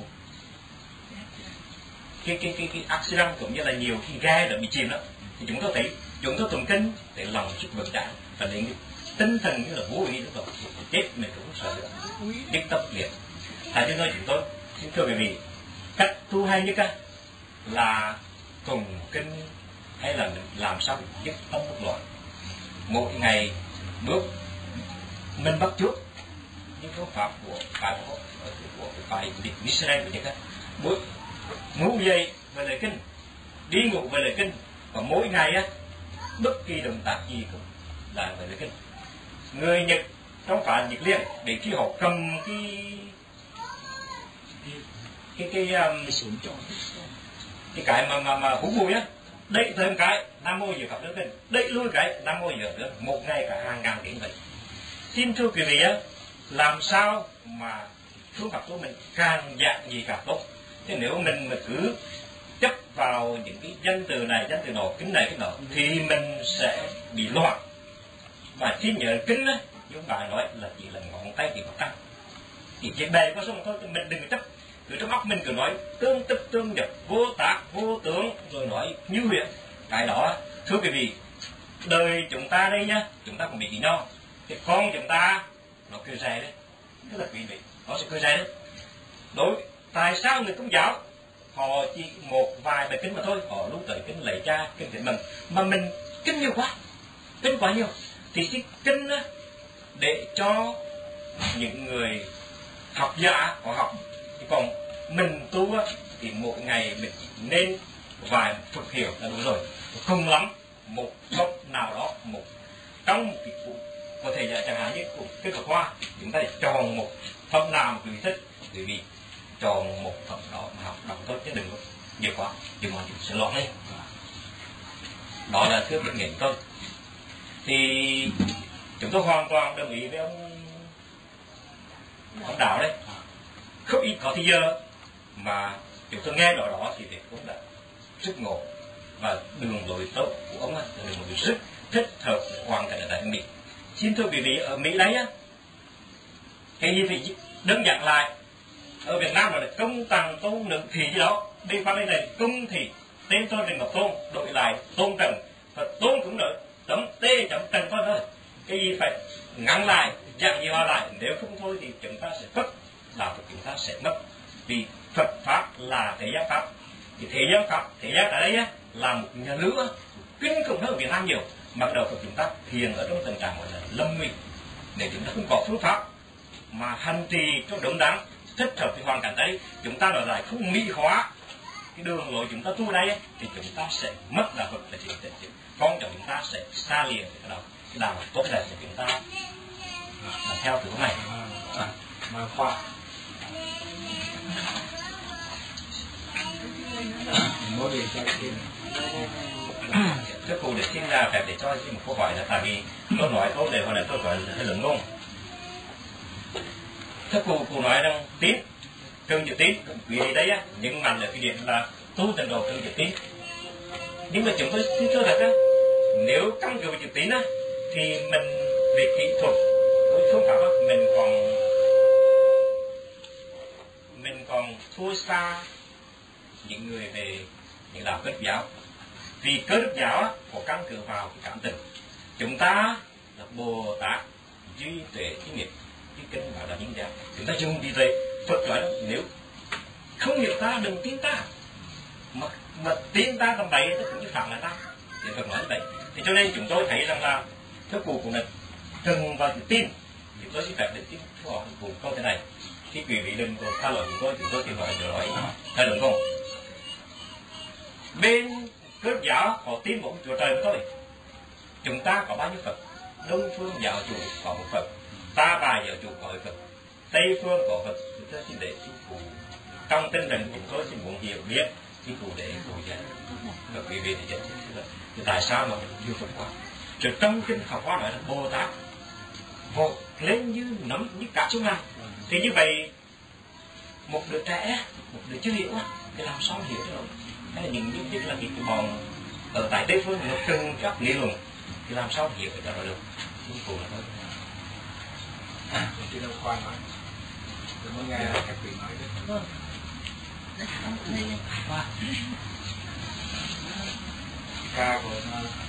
cái accident cũng như là nhiều khi ghe đã bị chìm đó. Thì chúng tôi thấy chúng tôi tụng kinh để lòng sức vững chãi và đến tinh thần như là vô ý đó, chết mình cũng sợ được, biết tập luyện. Tại cho nên chúng tôi xin thưa quý vị, cách tu hay nhất là tụng kinh hay là làm sao giúp tâm một loại mỗi ngày bước mình bắt chước những phương pháp của bài Israel của những bước ngủ dậy về lời kinh, đi ngủ về lời kinh, và mỗi ngày á bất kỳ động tác gì cũng là về lời kinh. Người Nhật trong cả Nhật Liên để khi họ cầm cái mà hú mùi á, đẩy thêm cái nam mô giờ Phật đức kinh, đẩy lui cái nam mô giờ đức, một ngày cả hàng ngàn tiếng vậy. Xin thưa quý vị á, làm sao mà phương pháp của mình càng dạng gì càng tốt. Thế nếu mình mà cứ chấp vào những cái danh từ này danh từ nọ, kính này cái nọ thì mình sẽ bị loạn. Và xin nhớ kính á, chúng bà nói là chỉ là ngón tay chỉ có tăng, chỉ chuyện bề có xong thôi, mình đừng chấp. Cứ trong óc mình cứ nói tương tức tương nhập, vô tác vô tướng, rồi nói như huyện. Cái đó thưa quý vị, đời chúng ta đây nhá, chúng ta cũng bị gì nhau. Cái con chúng ta nó cười dài đấy, tức là quý vị nó sẽ cười dài đấy. Đối tại sao người Công giáo họ chỉ một vài bài kinh mà thôi, họ lúc tới kinh lạy cha, kinh thỉnh mừng, mà mình kinh nhiều quá, kinh quá nhiều, thì cái kinh á, để cho những người học giả họ học còn mình tu á, thì mỗi ngày mình nên vài Phật hiệu là đủ rồi. Không lắm một góc nào đó, trong một cái cụ có thể là chẳng hạn như cái Phật Hoa, chúng ta để chọn một phẩm nào mà quý vị thích, quý vị chọn một phẩm đó mà học đọc tốt chứ đừng có nhiều quá, nhưng mà sẽ loạn lên. Đó là thước kinh nghiệm tôi. Thì chúng tôi hoàn toàn đồng ý với ông Đạo đấy. Không ít có thì giờ mà chúng tôi nghe đó thì cũng đã rất ngộ, và đường lối tốt của ông là đường lối rất thích hợp hoàn cảnh ở tại Mỹ. Xin thưa quý vị, ở Mỹ đấy á, cái gì phải đơn giản lại. Ở Việt Nam là công tằng tôn nữ thì gì đó, đi qua đây này công thì tên tôi Trần Ngọc Tôn, đổi lại Tôn Trần, và Tôn cũng đợi chấm T chấm Trần thôi. Cái gì phải ngắn lại, dạng gì lại, nếu không thôi thì chúng ta sẽ mất, đạo Phật chúng ta sẽ mất. Vì Phật pháp là thế gian pháp, thì thế gian pháp, thế gian ở đây á, là một nhà lửa kinh khủng hơn ở Việt Nam nhiều. Mặc đầu Phật chúng ta thiền ở trong tình trạng gọi là lâm nguy, để chúng ta không có phương pháp mà hành trì cho đúng đắn, thích hợp với hoàn cảnh đấy, chúng ta nói lại không mỹ hóa cái đường lối chúng ta tu đây ấy, thì chúng ta sẽ mất đạo Phật, là chỉ con cho chúng ta sẽ xa lìa cái đó. Cái đạo tốt đẹp của chúng ta là theo từ này
mà khoa mỗi điều cho thêm.
Thưa cô để xin ra phép để cho xin một câu hỏi là tại vì tôi nói câu này hồi nãy tôi gọi là hơi lẫn ngôn. Thưa cô nói rằng tín trường chữ tín quý vị đấy á, nhưng mà là cái điểm là tu tịnh độ trường chữ tín. Nhưng mà chúng tôi chưa thật á, nếu căn cứ vào chữ tín á thì mình về kỹ thuật với phương pháp á, mình còn thua xa những người về những đạo Cơ Đốc giáo. Vì Cơ Đốc giáo á, có căn cứ vào cái cảm tình. Chúng ta là Bồ Tát duy tuệ trí nghiệp, cái kinh bảo là những giáo. Chúng ta dùng trí tuệ. Phật nói nếu không hiểu ta đừng tin ta, mà tin ta tầm bậy thì cũng như phạm là ta. Thì Phật nói như vậy. Thì cho nên chúng tôi thấy rằng là thưa cụ của mình cần vào chữ tin, thì tôi xin phép để tiếp hỏi cụ câu thế này. Khi quý vị đừng có tha lỗi chúng tôi thì hỏi được nói hay đúng không? Bên Cơ Đốc giáo có tin một Chúa Trời thôi. Chúng ta có bao nhiêu Phật? Đông phương giáo chủ có một Phật, Ta Bà giáo chủ có một Phật, Tây phương có Phật. Chúng tôi xin để xin cụ trong tinh thần chúng tôi xin muốn hiểu biết, xin cụ để cụ giải và quý vị để giải thích thì tại sao mà nhiều Phật quá. Rồi trong kinh Pháp Hoa nói là Bồ Tát vọt lên như nấm như cả xuống này. Thì như vậy một đứa trẻ, một đứa chưa hiểu thì làm sao hiểu được? Hay là những nhất là cái bọn ở tại Tây phương nó cần các lý luận thì làm sao hiểu cái đó được? Chính phủ là thôi.
Chị Đông Khoa nói, tôi mới nghe các vị nói đấy. Ca của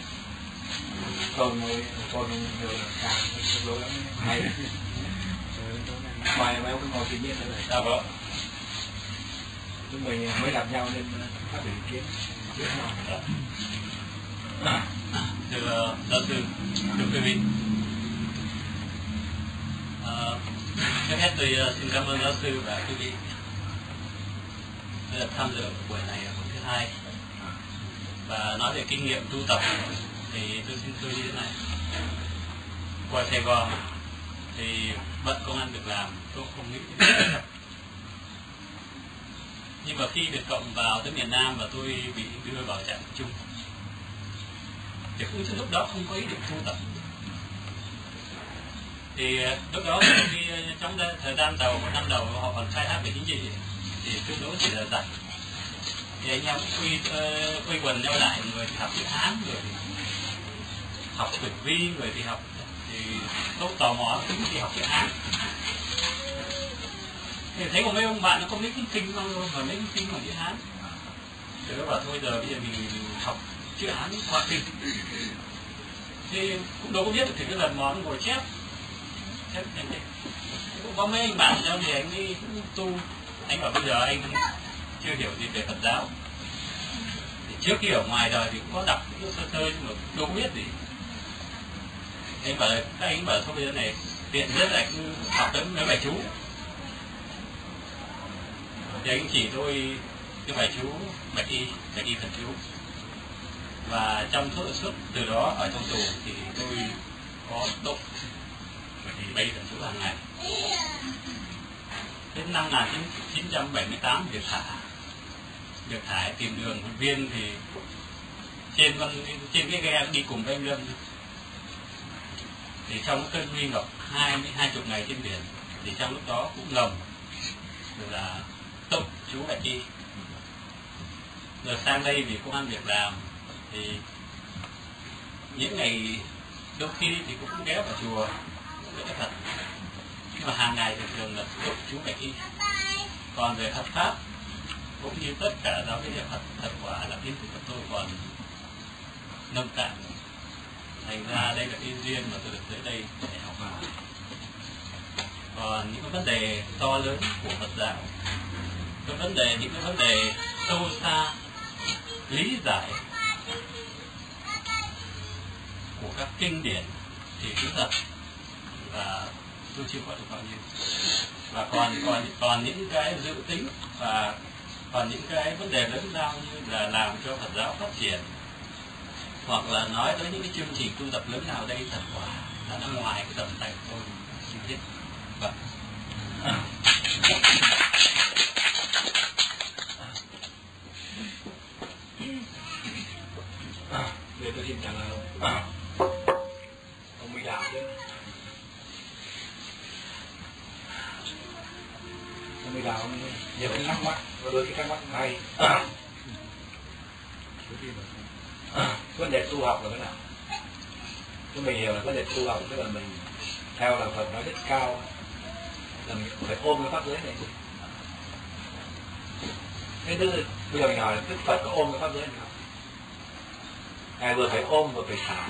con ơi, con nhiều là ca lối lắm hay. Ngoài mấy ông ngồi tự nhiên nữa này.
Vâng.
Chúng mình mới gặp nhau nên phát biểu ý kiến.
Thưa giáo sư, thưa quý vị, trước hết tôi xin cảm ơn giáo sư và quý vị đã tham dự buổi này là buổi thứ hai. Và nói về kinh nghiệm tu tập thì tôi xin thưa như thế này. Qua Sài Gòn thì bận công ăn việc làm, tôi không nghĩ đến nhưng mà khi Việt Cộng vào tới miền Nam và tôi bị đưa vào trại chung thì cũng lúc đó không có ý định tu tập. Thì lúc đó khi trong thời gian đầu, một năm đầu họ còn khai thác về chính trị thì tương đối chỉ là rảnh. Thì anh em quy quần nhau lại, người thì học chữ Hán, người thì học Tử Vi, người thì học thì tôi tò mò thì học chữ Hán. Thì thấy có mấy ông bạn nó có mấy cái kinh và mấy cái kinh bằng chữ Hán. Thì nó bảo thôi giờ bây giờ mình học chữ Hán qua kinh. Thì cũng đâu có biết được thì cái lần mà nó ngồi chép thành thế. Cũng có mấy anh bạn nhau thì anh ấy cũng tu. Anh bảo bây giờ anh chưa hiểu gì về Phật giáo. Thì trước khi ở ngoài đời thì cũng có đọc những sơ sơ nhưng mà đâu có biết gì. Anh bảo là, các anh bảo thôi bây giờ này tiện nhất là cứ học tới mấy bài chú. thì anh chỉ tôi cái bài chú bạch y thần chú, và trong suốt từ đó ở trong tù thì tôi có tụng thì bạch y thần chú hàng ngày. Đến năm 1978 được thả tìm đường một viên thì trên cái ghe đi cùng với anh Lâm, thì trong cơn nguy ngập 20 ngày trên biển, thì trong lúc đó cũng ngầm là tụng chú bạch y. Rồi sang đây vì công ăn việc làm thì những ngày đôi khi thì cũng ghé vào chùa lễ Phật, nhưng mà hàng ngày thì thường là tụng chú bạch y. Còn về Phật pháp cũng như tất cả giáo lý Phật quả là kiến thức của tôi còn nông cạn, thành ra đây là cái duyên mà tôi được tới đây để học hỏi. Còn những cái vấn đề to lớn của Phật giáo, những cái vấn đề sâu xa lý giải của các kinh điển thì cứ thật và tôi chưa có được bao nhiêu. Và còn những cái dự tính và còn những cái vấn đề lớn lao như là làm cho Phật giáo phát triển, hoặc là nói tới những cái chương trình tu tập lớn nào đây thật quả là nó ngoài cái tầm tay của tôi xin biết. Vâng.
Để tôi xin trả lời ông Mỹ Đạo chứ. Ông Mỹ Đạo nhiều cái thắc mắc và đôi cái thắc mắc hay. Vấn đề tu học là cái nào? Chúng mình hiểu là vấn đề tu học tức là mình theo đạo Phật nói rất cao là mình phải ôm cái pháp giới này. Thế tức bây giờ mình hỏi là Đức Phật có ôm cái pháp giới này không? Ngài vừa phải ôm vừa phải xả.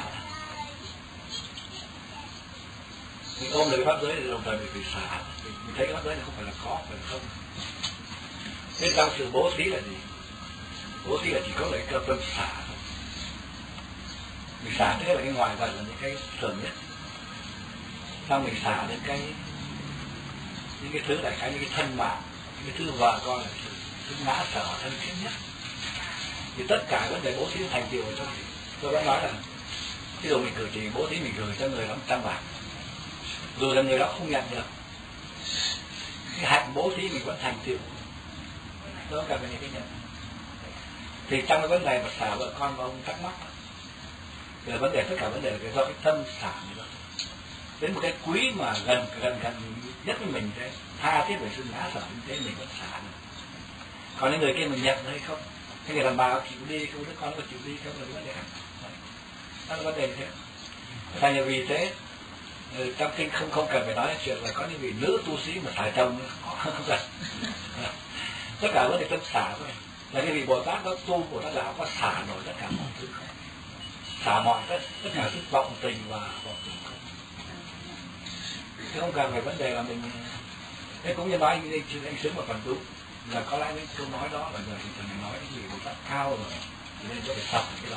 Mình ôm được cái pháp giới thì đồng thời mình phải xả. Mình thấy cái pháp giới này không phải là có, phải là không. Thế trong sự bố thí là gì? Bố thí là chỉ có lợi cơ tâm xả thôi. Mình xả thế là cái ngoài vật là những cái thường nhất. Sau mình xả đến những cái thứ đại khái những cái thân mạng, những cái thứ vợ con là thứ ngã sở thân thiết nhất. Thì tất cả vấn đề bố thí thành tựu ở trong thì tôi đã nói là ví dụ mình cử chỉ bố thí mình gửi cho người đó 100 bạc, dù là người đó không nhận được, cái hạnh bố thí mình vẫn thành tựu, đó cả về những cái nhận. Thì trong cái vấn đề mà xả vợ con và ông thắc mắc là vấn đề tất cả vấn đề là do cái tâm xả này đó. Đến một cái quý mà gần nhất với mình thế, tha thiết về sự ngã sở như thế mình vẫn xả được. Còn những người kia mình nhận hay không, cái người đàn bà có chịu đi không, đứa con có chịu đi không là cái vấn đề khác. Đó là vấn đề như thế. Thành ra vì thế trong kinh không cần phải nói chuyện là có những vị nữ tu sĩ mà xả chồng không cần. Tất cả vấn đề tâm xả thôi. Là cái vị Bồ Tát đó tu của Bồ Tát có xả nổi tất cả mọi thứ không? Xả mọi tất cả sự vọng tình và vọng tình không. Chứ không cần phải vấn đề là mình. Thế cũng như nói anh Sướng một phần đúng là có lẽ những câu nói đó là giờ thì mình nói cái gì Bồ Tát cao rồi nên cho phải sập cái đó.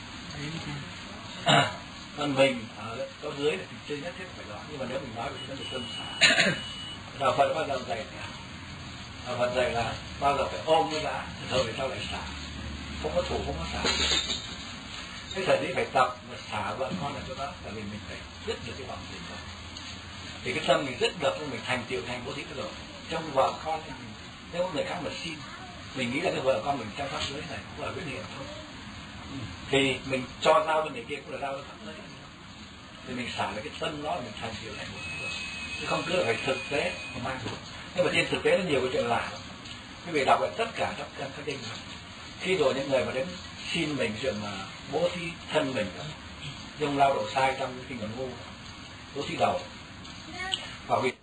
Còn mình ở chỗ dưới thì chưa nhất thiết phải nói, nhưng mà nếu mình nói về cái vấn đề tâm xả, đạo Phật bao giờ dạy đạo Phật dạy là bao giờ phải ôm cái đã rồi sau lại xả, không có thủ không có xả. Cái thời điểm phải tập mà xả vợ con là chỗ đó là vì mình phải dứt được cái vọng tình đó. Thì cái tâm mình dứt được nên mình thành tựu thành bố thí rồi. Trong vợ con thì mình, nếu có người khác mà xin, mình nghĩ là cái vợ con mình trong pháp giới này cũng là quyết niệm thôi. Thì mình cho giao bên này kia cũng là giao cho pháp giới. Thì mình xả được cái tâm đó là mình thành tựu thành bố thí rồi. Chứ không cứ là phải thực tế mà mang được. Nhưng mà trên thực tế nó nhiều cái chuyện lạ lắm. Quý vị đọc lại tất cả các kinh này. Khi rồi những người mà đến xin mình chuyện mà bố thí thân mình đó, dùng lao động sai trong kinh Luận Ngu, bố thí đầu, và vì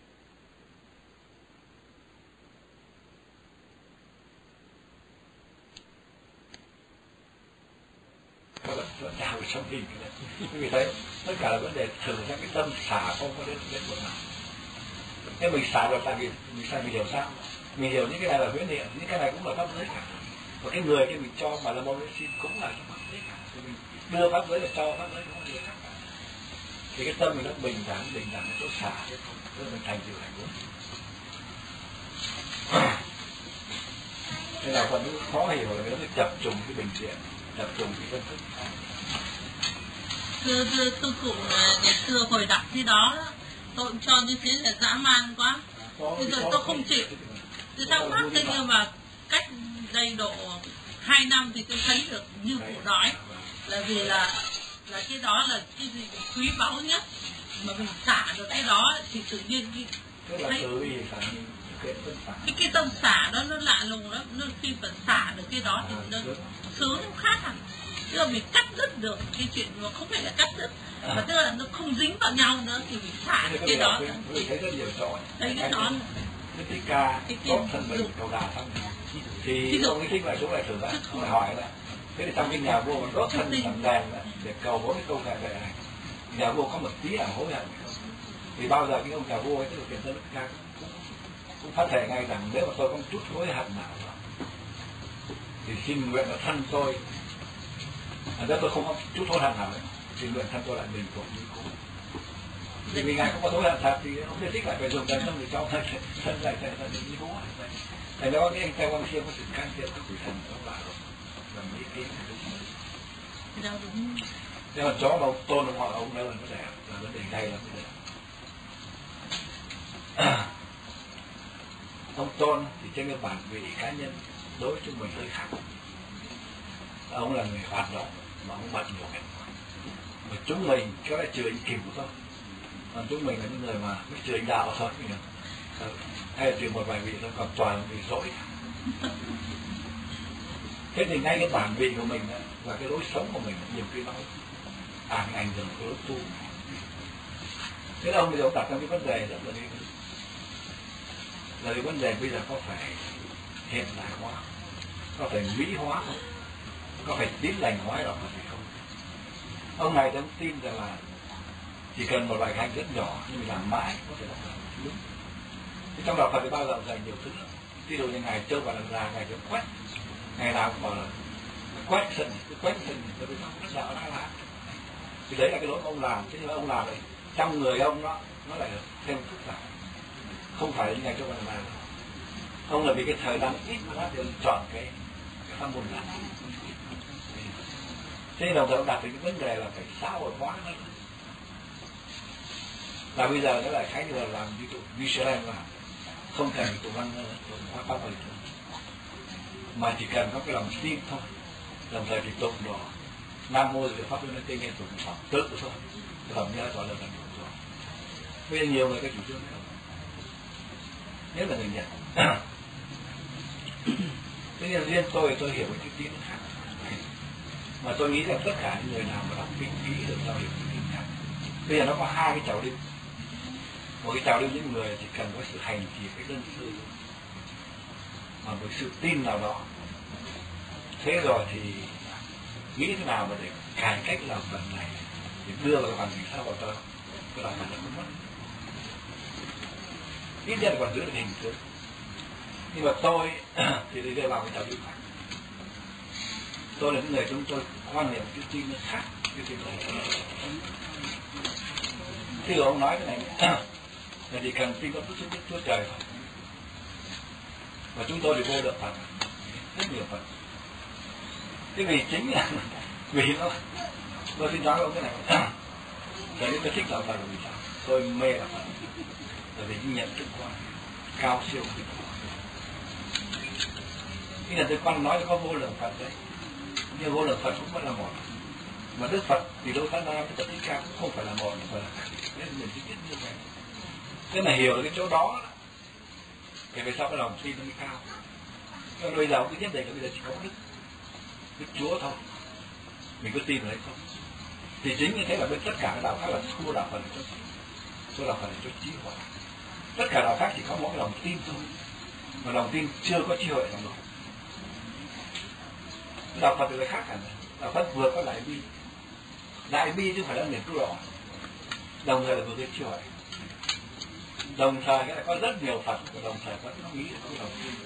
vẫn đào trong kinh cái đấy. Vì thế tất cả là vấn đề thử ra cái tâm xả không có đến một nào. Nếu mình xả rồi tại vì mình hiểu sao? Mình hiểu những cái này là huyễn niệm, những cái này cũng là pháp giới cả. Và cái người kia mình cho mà là môn để xin cũng là trong pháp giới cả. Thì mình đưa pháp giới là cho pháp giới cũng là điều khác cả. Thì cái tâm mình nó bình đẳng cái chỗ xả chứ không, tức là mình thành tựu thành vốn. Thế là phần nó khó hiểu là nó chập trùng cái bình diện, chập trùng cái phân tích.
Thưa sư cụ, ngày xưa hồi đọc cái đó tôi cũng cho như thế là dã man quá. Bây giờ tôi không chịu. Tôi thắc mắc thế, nhưng mà cách đây độ 2 năm thì tôi thấy được như cụ nói, là vì là cái đó là cái gì quý báu nhất, mà mình xả được cái đó thì tự nhiên thấy cái tâm xả đó nó lạ lùng lắm. Nó khi mà xả được cái đó thì nó sướng, nó khác hẳn. Tức là mình cắt đứt được cái chuyện mà không phải là cắt đứt, mà tức là nó không dính vào nhau nữa thì mình xả được cái đó.
Thấy rất nhiều chỗ.
Thấy cái đó.
Cái thích ca tốt thân mình cầu đà xong thì ông ấy thích lại xuống lại thử lại, ông lại hỏi là thế thì trong cái nhà vua đốt thân làm đèn để cầu bốn cái câu này về này, nhà vua có một tí nào hối hận không? Thì bao giờ cái ông nhà vua ấy, tức là tiền thân ca cũng phát thể ngay rằng nếu mà tôi có một chút hối hận nào thì xin nguyện là thân tôi, nếu tôi không có chút hối hận nào ấy, thì nguyện thân tôi lại bình phục như cũ. Thì vì ngài không có hối hận thật thì ông giải thích lại phải dùng thân để cho thân lại thành như cũ. Thành đó cái anh theo quan siêu có sự can thiệp của quỷ thần đó là làm ý kiến đúng. Nếu mà chó mà ông tôn ông họ ông đâu là nó đẹp, là vấn đề ngay là vấn đề. Ông tôn thì trên cái bản vị cá nhân đối với chúng mình hơi khác. Ông là người hoạt động mà ông bận nhiều việc. Mà chúng mình có lẽ chừa anh kìm của thôi. Còn chúng mình là những người mà biết chừa anh đạo thôi. Hay là trừ một vài vị thôi, còn toàn vì dỗi. Thế thì ngay cái bản vị của mình đó, và cái lối sống của mình nhiều khi nó ảnh hưởng của lối tu. Thế là ông bây giờ đặt ra cái vấn đề rất là đi, là cái vấn đề bây giờ có phải hiện đại hóa, có phải mỹ hóa không, có phải tín lành hóa đó hay không. Ông này ông tin rằng là chỉ cần một bài hành rất nhỏ nhưng mình làm mãi có thể làm đúng. Trong đạo Phật thì bao giờ dạy nhiều thứ lắm. Ví dụ như ngày Châu và Đằng Già, ngày quét, ngày nào cũng bảo là quét sân, tôi biết không, rất đạo đã làm. Thì đấy là cái lỗi ông làm, chứ nhưng mà ông làm đấy trong người ông nó lại thêm phức tạp, không phải như ngày Châu và Đằng Già. Ông là vì cái thời gian ít quá thì ông chọn cái pháp môn làm. Thế nên đồng thời ông đặt cái vấn đề là phải xã hội hóa nó. Là bây giờ nó lại khái như là làm ví dụ Michelin làm không thể tụ văn hóa pháp luật mà chỉ cần có cái lòng tin thôi, đồng thời thì tụng đó Nam Mô Di Đà Pháp Luân Tây nghe tụng pháp tự thôi, lòng nhớ gọi là thành tụng rồi. Bây giờ nhiều người có chủ trương này không, nhất là người Nhật. Thế nên riêng tôi hiểu cái tin khác, mà tôi nghĩ rằng tất cả những người nào mà đọc kinh kỹ được giao hiểu cái tin khác. Bây giờ nó có hai cái trào lưu. Một cái trào lưu những người chỉ cần có sự hành trì cái đơn sư mà một sự tin nào đó. Thế rồi thì nghĩ thế nào mà để cải cách làm phần này để đưa vào cái hoàn cảnh xã hội cho cái làm phần này không mất. Ít nhất là còn giữ được hình thức. Nhưng mà tôi thì đi vào cái trào lưu khác. Tôi là những người chúng tôi quan niệm cái tin nó khác cái tin này. Khi ông nói cái này là chỉ cần tin có Chúa Trời thôi. Và chúng tôi thì vô lượng Phật, rất nhiều Phật. Thế vì chính là vì nó, tôi xin nói với ông cái này. Tại vì tôi thích đạo Phật là vì sao? Tôi mê đạo Phật. Tại vì nhận thức quá cao siêu. Khi là tôi quan nói là có vô lượng Phật đấy, nhưng vô lượng Phật cũng phải là một. Mà Đức Phật thì đâu phải là cái Phật Thích Ca cũng không phải là một, mà là nên mình chỉ biết như vậy. Thế là hiểu cái chỗ đó, thì về sau cái lòng tin nó mới cao. Nhưng bây giờ cái vấn đề là bây giờ chỉ có Đức Chúa thôi, mình có tin hay không? Thì chính như thế là bên tất cả các đạo khác là thua đạo Phật cho thua đạo Phật cho trí huệ. Tất cả đạo khác chỉ có mỗi cái lòng tin thôi, mà lòng tin chưa có trí huệ trong lòng. Đạo Phật thì lại khác hẳn. Đạo Phật vừa có đại bi chứ không phải là niềm cứu độ, đồng thời là vừa cái trí huệ. Đồng thời cái này có rất nhiều Phật, và đồng thời có nghĩ là có cái lòng tin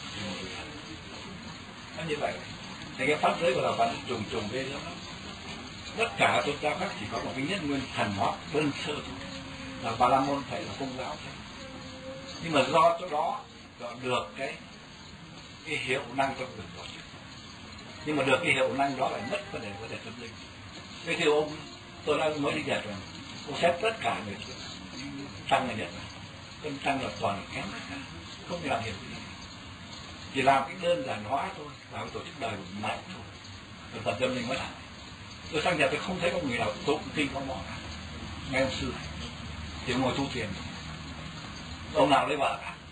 nó như vậy. Thì cái pháp giới của đạo Phật trùng với đó. Tất cả tôn giáo khác chỉ có một cái nhất nguyên thần hóa đơn sơ thôi, là Bà La Môn thầy là Công giáo thôi. Nhưng mà do chỗ đó được cái cái hiệu năng trong việc tổ chức. Nhưng mà được cái hiệu năng đó lại mất vấn đề tâm linh. Thế thì ông, tôi đang mới đi Nhật rồi, ông xét tất cả người tăng ở Nhật này, con tăng là toàn là kém tất cả, không làm hiểu gì, chỉ làm cái đơn giản hóa thôi, làm cái tổ chức đời mạnh thôi, rồi tập tâm linh mới làm. Tôi sang Nhật tôi không thấy có người nào tụng kinh có mỏ cả, ngay ông sư chỉ ngồi thu tiền, ông nào lấy vợ cả.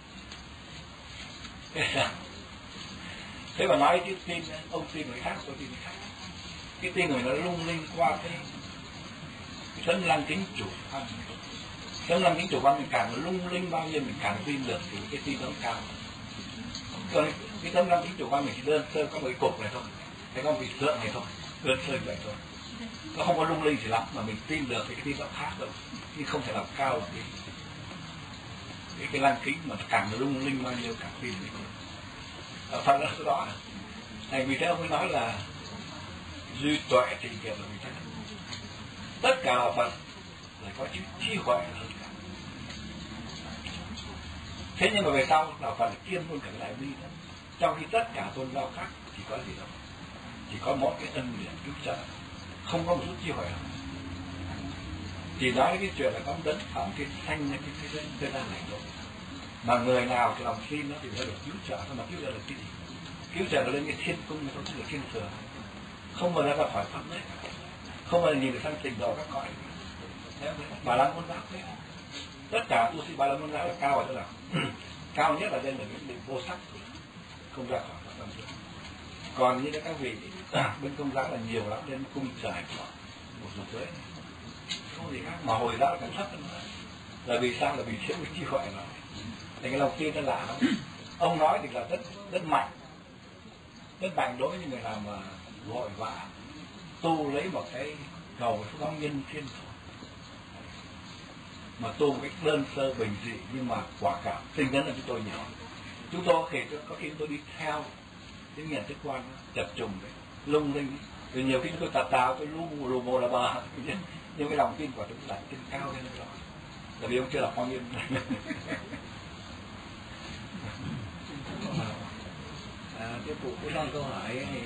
Thế mà nói cái tin, ông tin người khác, tôi tin người khác. Cái tin người nó lung linh qua cái sân lăng kính chủ quan. Sân lăng kính chủ quan mình càng lung linh bao nhiêu mình càng tin được thì cái tin nó cao. Còn cái sân lăng kính chủ quan mình chỉ đơn sơ có một cái cục này thôi, hay có một cái tượng này thôi, đơn sơ vậy thôi. Nó không có lung linh gì lắm mà mình tin được thì cái tin nó khác đâu, nhưng không thể làm cao được cái lăng kính mà càng lung linh bao nhiêu càng tin được. Phật nó rõ này, vì thế ông mới nói là duy tuệ trình kiệm là vì thế. Tất cả là Phật là có trí huệ hơn cả. Thế nhưng mà về sau là Phật là kiêm luôn cả cái đại bi đó. Trong khi tất cả tôn giáo khác chỉ có gì đâu, chỉ có mỗi cái ân điển cứu trợ, không có một chút trí huệ nào. Chỉ nói cái chuyện là có đấng phạm thiên sanh cái thế gian này thôi. Mà người nào thì lòng tin nó thì sẽ được cứu trợ, mà cứu trợ là cái gì? Cứu trợ là lên cái thiên cung, nó cũng là thiên thừa, không bao giờ ra khỏi pháp đấy, không bao giờ nhìn được sang trình độ các cõi. Bà La Môn giáo thế, tất cả tu sĩ Bà La Môn giáo là cao ở chỗ nào? Cao nhất là lên là những định vô sắc, không ra khỏi pháp tâm. Còn như các vị bên Công giáo là nhiều lắm, lên cung trời của một dục giới, không gì khác. Mà Hồi giáo là càng thấp hơn nữa. Là vì sao? Là vì thiếu cái trí huệ rồi. Thì cái lòng tin nó lạ lắm. Ông nói thì là rất mạnh đối với những người nào mà vội vã tu lấy một cái cầu phúc báo nhân thiên thôi, mà tu một cách đơn sơ bình dị, nhưng mà quả cảm tinh tấn là chúng tôi nhiều. Chúng tôi có khi tôi đi theo cái nhận thức quan chập trùng đấy, lung linh, rồi nhiều khi tôi tạp tào, tôi lù mồ là bờ, nhưng cái lòng tin của tôi là tin cao hơn đó, là vì ông chưa là con nhân.
Cái phụ của con câu hỏi thì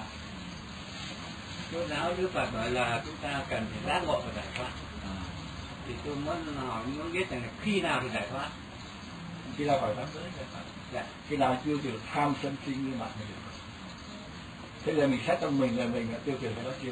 Chúa giáo Đức Phật gọi là chúng ta cần phải giác ngộ và giải thoát. Thì tôi muốn biết rằng là khi nào thì giải thoát?
Khi nào phải thoát giới giải thoát? Dạ. Khi nào tiêu trừ tham sân si như mạng này được. Thế giờ mình xét trong mình là mình đã tiêu trừ cái đó chưa?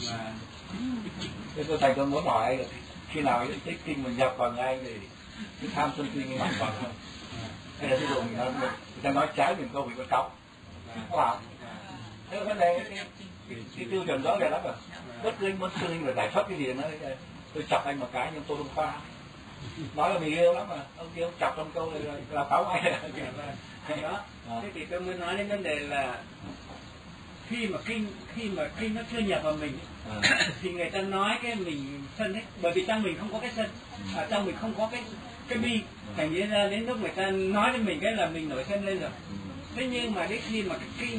Thế tôi muốn hỏi là khi nào cái tích kinh mình nhập vào ngay thì cái tham sân si như mạng vào không? Hay là ví dụ người ta nói trái mình câu bị con cóc, không làm. Thế vấn đề cái tiêu chuẩn rõ ràng lắm rồi. Bất linh muốn sư linh là giải thoát cái gì nữa. Tôi chọc anh một cái nhưng tôi không pha. Nói là mình yêu lắm mà, ông kia ông chọc trong câu này rồi là pháo ngay.
Đó. Thế thì tôi mới nói đến vấn đề là khi mà kinh nó chưa nhập vào mình thì người ta nói cái mình sân hết, bởi vì trong mình không có cái sân, ở trong mình không có cái bi, thành ra đến lúc người ta nói với mình cái là mình nổi sân lên rồi. Thế nhưng mà đến khi mà cái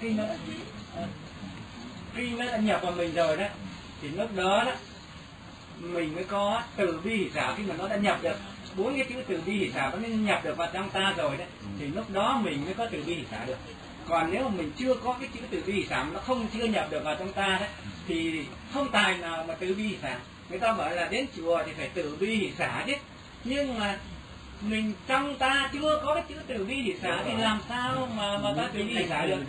kinh nó đã nhập vào mình rồi đó, thì lúc đó đó mình mới có từ bi hỷ xả. Khi mà nó đã nhập được 4 cái chữ từ bi hỷ xả, nó nhập được vào trong ta rồi đấy, thì lúc đó mình mới có từ bi hỷ xả được. Còn nếu mà mình chưa có cái chữ từ bi hỷ xả, nó chưa nhập được vào trong ta đấy, thì không tài nào mà từ bi hỷ xả. Người ta bảo là đến chùa thì phải từ bi hỷ xả chứ, nhưng mà mình trong ta chưa có cái chữ từ bi hỷ xả thì làm sao mà ta từ bi hỷ xả được?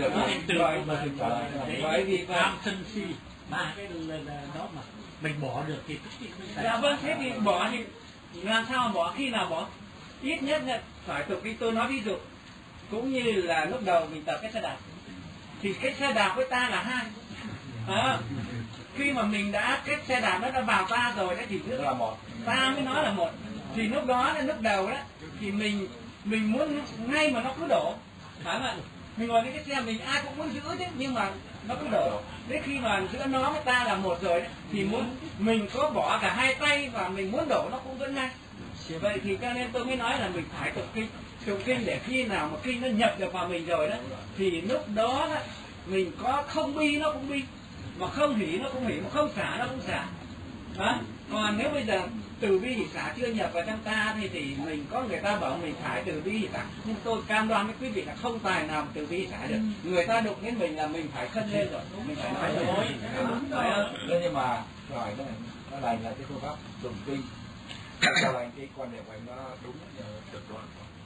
Bởi vì
tham sân si ba cái đó mà mình bỏ được thì
dạ vâng, thế thì bỏ thì làm sao mà bỏ? Khi nào bỏ? Ít nhất là phải tục cái tôi nói ví dụ, cũng như là lúc đầu mình tập cái xe đạp, thì cái xe đạp với ta là hai. Khi mà mình đã cái xe đạp nó đã vào ta rồi đấy thì là một, ta mới nói là một. Thì lúc đó là lúc đầu đó thì mình muốn ngay mà nó cứ đổ, phải không? Mình ngồi lên cái xe mình ai cũng muốn giữ chứ, nhưng mà nó cứ đổ. Đến khi mà giữa nó với ta là một rồi đấy, thì mình có bỏ cả hai tay và mình muốn đổ nó cũng vẫn ngay. Vậy thì cho nên tôi mới nói là mình phải tụng kinh để khi nào mà kinh nó nhập được vào mình rồi đó, thì lúc đó đó mình có không bi nó cũng bi, mà không hỉ nó cũng hỉ, mà không xả nó cũng xả.
Còn nếu bây giờ từ bi hỷ xả chưa nhập vào trong ta thì mình có người ta bảo mình phải từ bi hỷ xả, nhưng tôi cam đoan với quý vị là không tài nào từ bi hỷ xả được. Người ta đụng đến mình là mình phải khân lên rồi, mình phải nói rồi.
Thế nhưng mà rồi nó lành là cái phương pháp tụng kinh. Cho lành cái quan điểm của anh nó đúng cực đoan.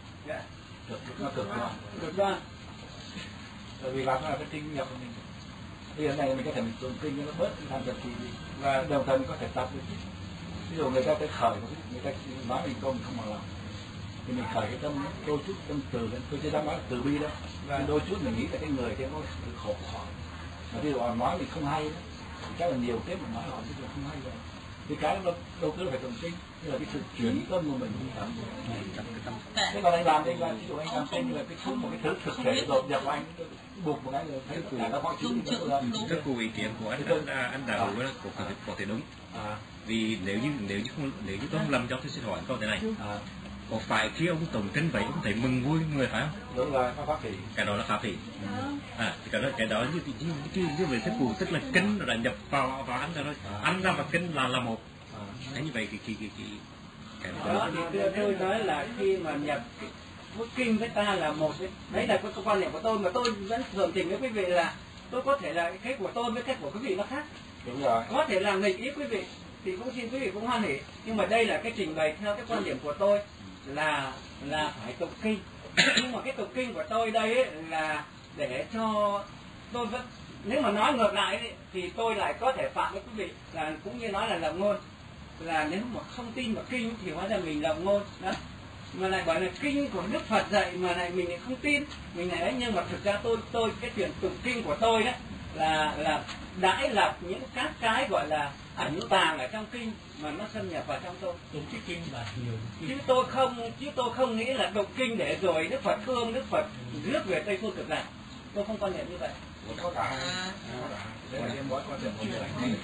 Nó cực đoan. Bởi vì làm là cái kinh nhập của mình. Bây giờ này mình có thể mình tụng kinh nó bớt tham trầm trì đi, và đồng thời mình có thể tập được. Ví dụ người ta tới khởi, người ta nói mình câu mình không bằng lòng, thì mình khởi cái tâm đôi chút tâm từ lên. Tôi chưa dám nói là từ bi đâu, nhưng đôi chút mình nghĩ là cái người thế có sự khổ của họ. Mà ví dụ họ nói mình không hay, chắc là nhiều tiếp mình nói họ chứ không hay rồi. Thì cái đó đâu cứ phải tụng kinh, như là cái sự chuyển tâm của mình đi làm. Thế còn anh làm, ví dụ anh làm tên như là cái thứ một cái thứ thực thể đột nhập của anh, buộc một cái người thấy cả các mọi chữ đi nữa.
Rất cụ ý kiến của anh Đạo có thể đúng. Vì nếu như tôi không lầm cho tôi xin hỏi câu thế này. Có phải khi ông tụng kinh vậy ông thấy mừng vui người phải không?
Đúng rồi, pháp hỷ.
Cái đó là pháp hỷ. Thì cái đó như vậy thế cụ tức là kinh nó đã nhập vào anh rồi. Anh ra và kinh là một. Thế như vậy cái
đó thì tôi nói là khi mà nhập bút kinh với ta là một, đấy là cái quan niệm của tôi, mà tôi vẫn thường trình với quý vị là tôi có thể là cái của tôi với cái của quý vị nó khác.
Đúng rồi.
Có thể làm nghịch ý quý vị thì cũng xin quý vị cũng hoan hỉ, nhưng mà đây là cái trình bày theo cái quan điểm của tôi là phải tụng kinh. Nhưng mà cái tụng kinh của tôi đây ấy, là để cho tôi vẫn, nếu mà nói ngược lại ấy, thì tôi lại có thể phạm với quý vị là cũng như nói là lầm ngôn, là nếu mà không tin vào kinh thì hóa ra mình lầm ngôn đó, mà lại bảo là kinh của Đức Phật dạy mà lại mình lại không tin, mình lại ấy. Nhưng mà thực ra tôi cái chuyện tụng kinh của tôi đấy là đãi lập những các cái gọi là ẩn tàng ở trong kinh mà nó xâm nhập vào trong tôi.
Tụng cái kinh là nhiều.
Chứ tôi không nghĩ là tụng kinh để rồi Đức Phật thương, Đức Phật rước về Tây Phương Cực Lạc. Tôi không quan niệm như vậy.
Có cả đấy là em nói quan điểm của người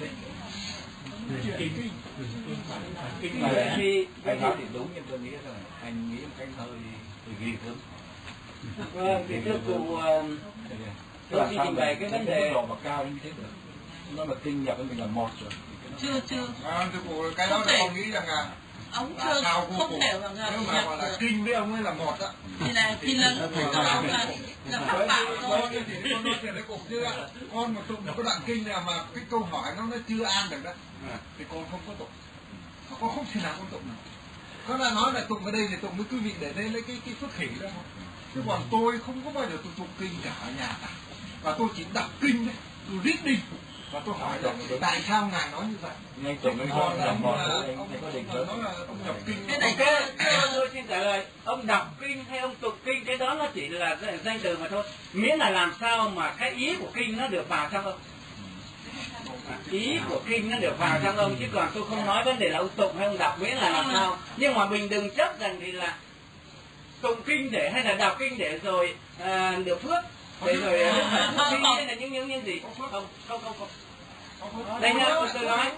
kinh mà khi anh nói thì đúng, nhưng tôi nghĩ rằng anh nghĩ một cách hơi ghi gớm.
Vâng, thì thưa cụ, tôi xin trình bày cái vấn đề
độ mà cao như thế được. Nó mà kinh nhập với mình là một rồi.
Chưa.
Thưa cụ, cái đó là con nghĩ rằng là
ông chưa không hiểu rằng
nếu mà gọi là kinh với ông ấy là một á,
thì là pháp bảo thôi.
Thì con nói chuyện với cụ chứ con mà tụng một cái đoạn kinh nào mà cái câu hỏi nó chưa an được đó thì con không có tụng, con không thể nào con tụng được. Con đã nói là tụng ở đây thì tụng với quý vị để lấy cái phước hỷ đó thôi. Chứ còn tôi không có bao giờ tôi tụng kinh cả ở nhà cả, và tôi chỉ đọc kinh đấy, tôi viết đi. Và tôi hỏi là tại sao ngài nói như vậy?
Ngay tụng với con là một
ông nói là ông đọc kinh.
Tôi xin trả lời, ông đọc kinh hay ông tụng kinh, cái đó nó chỉ là danh từ mà thôi. Miễn là làm sao mà cái ý của kinh nó được vào trong ông. Ý của kinh nó được vào trong ông, chứ còn tôi không nói vấn đề là ông tụng hay ông đọc, miễn là làm sao. Nhưng mà mình đừng chấp rằng thì là tụng kinh để hay là đọc kinh để rồi được phước. Để rồi kinh hay là những gì? Không. Đây nha, tôi nói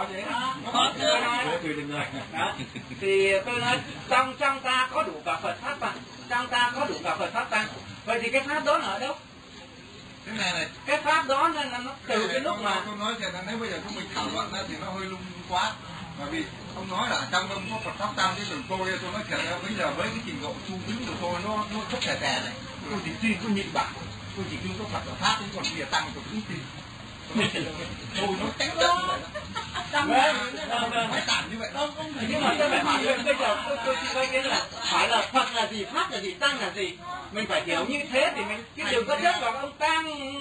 thì tôi nói trong ta có đủ cả Phật pháp tăng, trong ta có đủ cả Phật pháp tăng. Vậy thì cái pháp đó là ở đâu?
Cái này
cái pháp đó nó từ cái lúc mà
tôi nói rằng là nếu bây giờ chúng mình thảo luận thì nó hơi lung quá, bởi vì ông nói là trong ông có Phật pháp tăng, cái từ tôi nói thật ra bây giờ với cái trình độ tu chứng của tôi nó rất tè tè này, tôi chỉ tin tôi nhịn bạc, tôi chỉ tin có Phật và pháp, còn bây giờ tăng tôi cũng tin. Tôi nó tránh trận như vậy đó. Phải tản như vậy đó.
Nhưng mà tôi phải hỏi bây giờ tôi coi cái là phải là Phật là gì, pháp là gì, tăng là gì. Mình phải hiểu như thế thì mình chứ đừng có chấp vào ông tăng.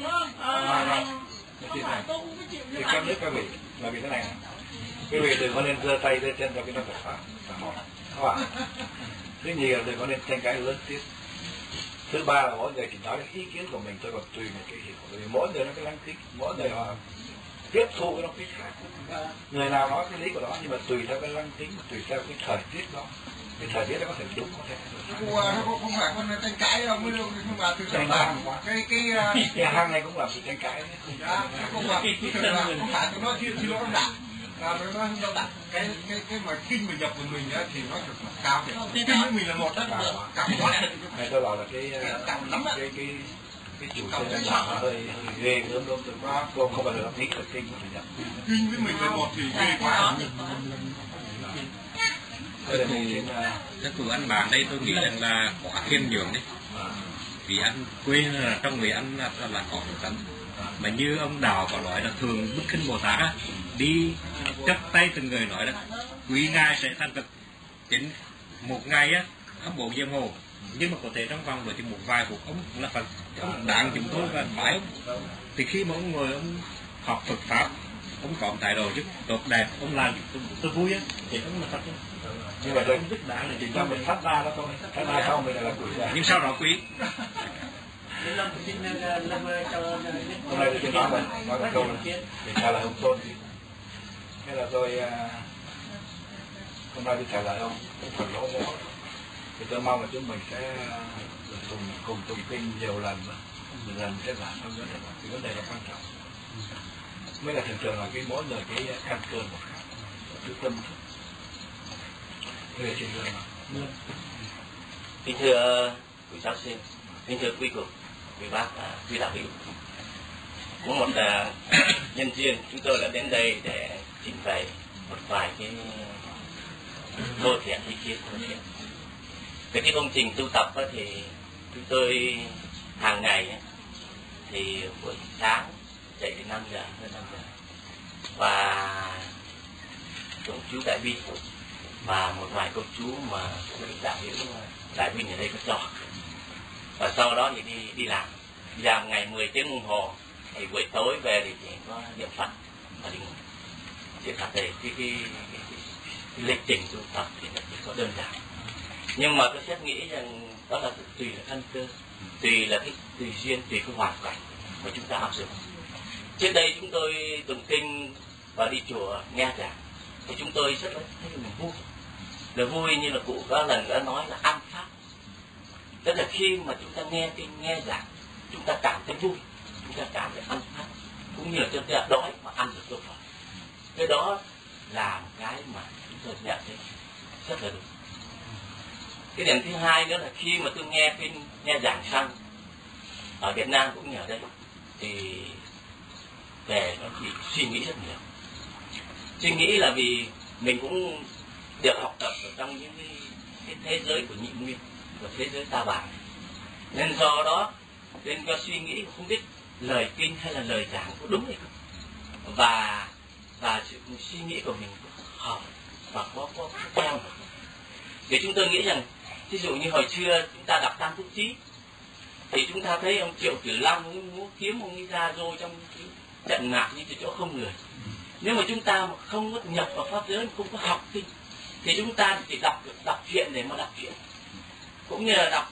Thì các nước các vị là vì thế này, quý vị đừng có nên giơ tay giơ chân cho cái nó phải phạt. Thứ nhì là đừng có nên tranh cãi lớn tiếp. Thứ ba là mỗi người chỉ nói cái ý kiến của mình, tôi còn tùy một cái hiểu, bởi vì mỗi người nó cái lăng kính, mỗi người họ tiếp thu cái nó cái khác. Người nào nói cái lý của nó nhưng mà tùy theo cái lăng kính, tùy theo cái thời tiết đó, cái thời tiết nó có thể đúng, có thể
không phải con tranh cãi đâu, nhưng mà thực sự là cái
hàng này cũng làm sự tranh cãi đấy.
Không phải tôi nói xin lỗi ông Đạt. Là tôi nói đâu đặt cái mà kinh mình nhập của mình á thì nó được cao thì kinh với mình là một đó, cao quá.
Này tôi bảo là cái cái chủ trương cách mạng nó hơi ghê gớm lắm, tôi quá không phải là lập lý là kinh mà phải nhận.
Kinh với mình là một thì ghê quá.
Các cụ anh bạn đây tôi nghĩ rằng là quá khiêm nhường đấy, vì anh quên là trong người anh là có một tánh, mà như ông Đào có nói là thường Bức Kinh Bồ Tát á, đi chấp tay từng người nói là quý ngài sẽ thành thực, chính một ngày á ông bộ giang hồ, nhưng mà có thể trong vòng chỉ một vài phút ông là Phật, ông đáng chúng tôi và bái ông. Thì khi mà ông ngồi ông học Phật pháp, ông có một thái độ rất tốt đẹp, ông làm tôi vui á, thì ông là Phật.
Nhưng mà tôi rất đáng là chỉ cho mình phát ra đó thôi, phát ra sau mình là quỷ ra.
Nhưng sau đó quý
hôm nay tôi nói mình nói một câu này để trả lời ông Tôn, hay là tôi hôm nay tôi trả lời ông phần lỗ nữa, thì tôi mong là chúng mình sẽ cùng tụng kinh nhiều lần sẽ giảm hơn nữa, thì vấn đề là quan trọng. Mới là thường là cái mỗi người cái căn cơ một khác, cái tâm thức.
Kính thưa quý giáo sư, kính thưa quý cụ, quý bác, quý đạo hữu, cũng một nhân duyên chúng tôi đã đến đây để trình bày một vài cái thô thiện ý kiến thô thiện. Về cái công trình tu tập thì chúng tôi hàng ngày thì buổi sáng dậy từ 5 giờ hơn 5 giờ và tụng chú Đại Bi và một vài câu chú mà đạo hữu Đại Bi ở đây có cho, và sau đó thì đi làm ngày 10 tiếng đồng hồ, thì buổi tối về thì chỉ có niệm Phật và đi ngủ. Chỉ thật thì cái lịch trình tu tập thì nó chỉ có đơn giản, nhưng mà tôi sẽ nghĩ rằng đó là tùy là căn cơ, tùy là cái tùy duyên, tùy cái hoàn cảnh mà chúng ta áp dụng. Trước đây chúng tôi tụng kinh và đi chùa nghe giảng thì chúng tôi rất là thấy mình vui, là vui như là cụ có lần đã nói là ăn pháp, tức là khi mà chúng ta nghe kinh nghe giảng chúng ta cảm thấy vui, chúng ta cảm thấy ăn pháp, cũng như là chúng ta đói mà ăn được câu Phật. Cái đó là một cái mà chúng tôi nhận thấy rất là đúng. Cái điểm thứ hai nữa là khi mà tôi nghe kinh nghe giảng xong ở Việt Nam cũng như ở đây thì về nó chỉ suy nghĩ rất nhiều. Suy nghĩ là vì mình cũng được học tập ở trong những cái thế giới của nhị nguyên, của thế giới ta bà, nên do đó nên có suy nghĩ không biết lời kinh hay là lời giảng có đúng hay không, và sự suy nghĩ của mình có hợp và có theo. Thì chúng tôi nghĩ rằng ví dụ như hồi xưa chúng ta đọc Tam Túc Chí thì chúng ta thấy ông Triệu Tử Long ông múa kiếm ông ấy ra rồi trong cái trận mạc như chỗ không người. Nếu mà chúng ta mà không có nhập vào pháp giới, không có học kinh thì chúng ta chỉ đọc truyện để mà đọc truyện, cũng như là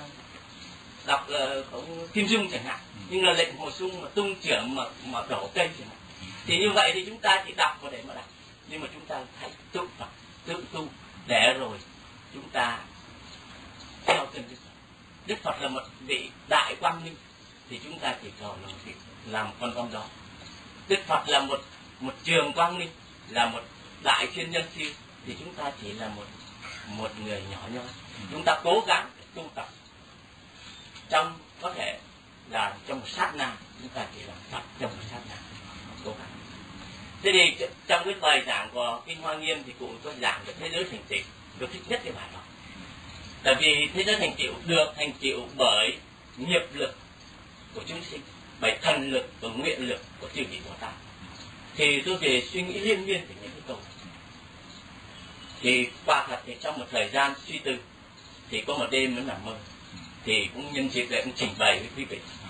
đọc ông Kim Dung chẳng hạn, nhưng là lệnh Hồ Sung mà tung trưởng mà đổ cây chẳng hạn, thì như vậy thì chúng ta chỉ đọc vào để mà đọc, nhưng mà chúng ta hãy tự Phật tự tu để rồi chúng ta theo từng Đức Phật là một vị đại quang minh thì chúng ta chỉ cầu làm con đó. Đức Phật là một trường quang minh, là một đại thiên nhân siêu thì chúng ta chỉ là một người nhỏ nhoi. Chúng ta cố gắng tu tập trong có thể là trong một sát na, chúng ta chỉ làm Phật trong một sát na, cố gắng. Thế thì trong cái bài giảng của Kinh Hoa Nghiêm thì cụ có giảng về thế giới thành tựu, tôi thích nhất cái bài đó. Tại vì thế giới thành tựu được thành tựu bởi nghiệp lực của chúng sinh, bởi thần lực và nguyện lực của chư vị Bồ Tát. Thì tôi về suy nghĩ liên miên về những cái câu thì quả thật thì trong một thời gian suy tư thì có một đêm nó nằm mơ, thì cũng nhân dịp để cũng trình bày với quý vị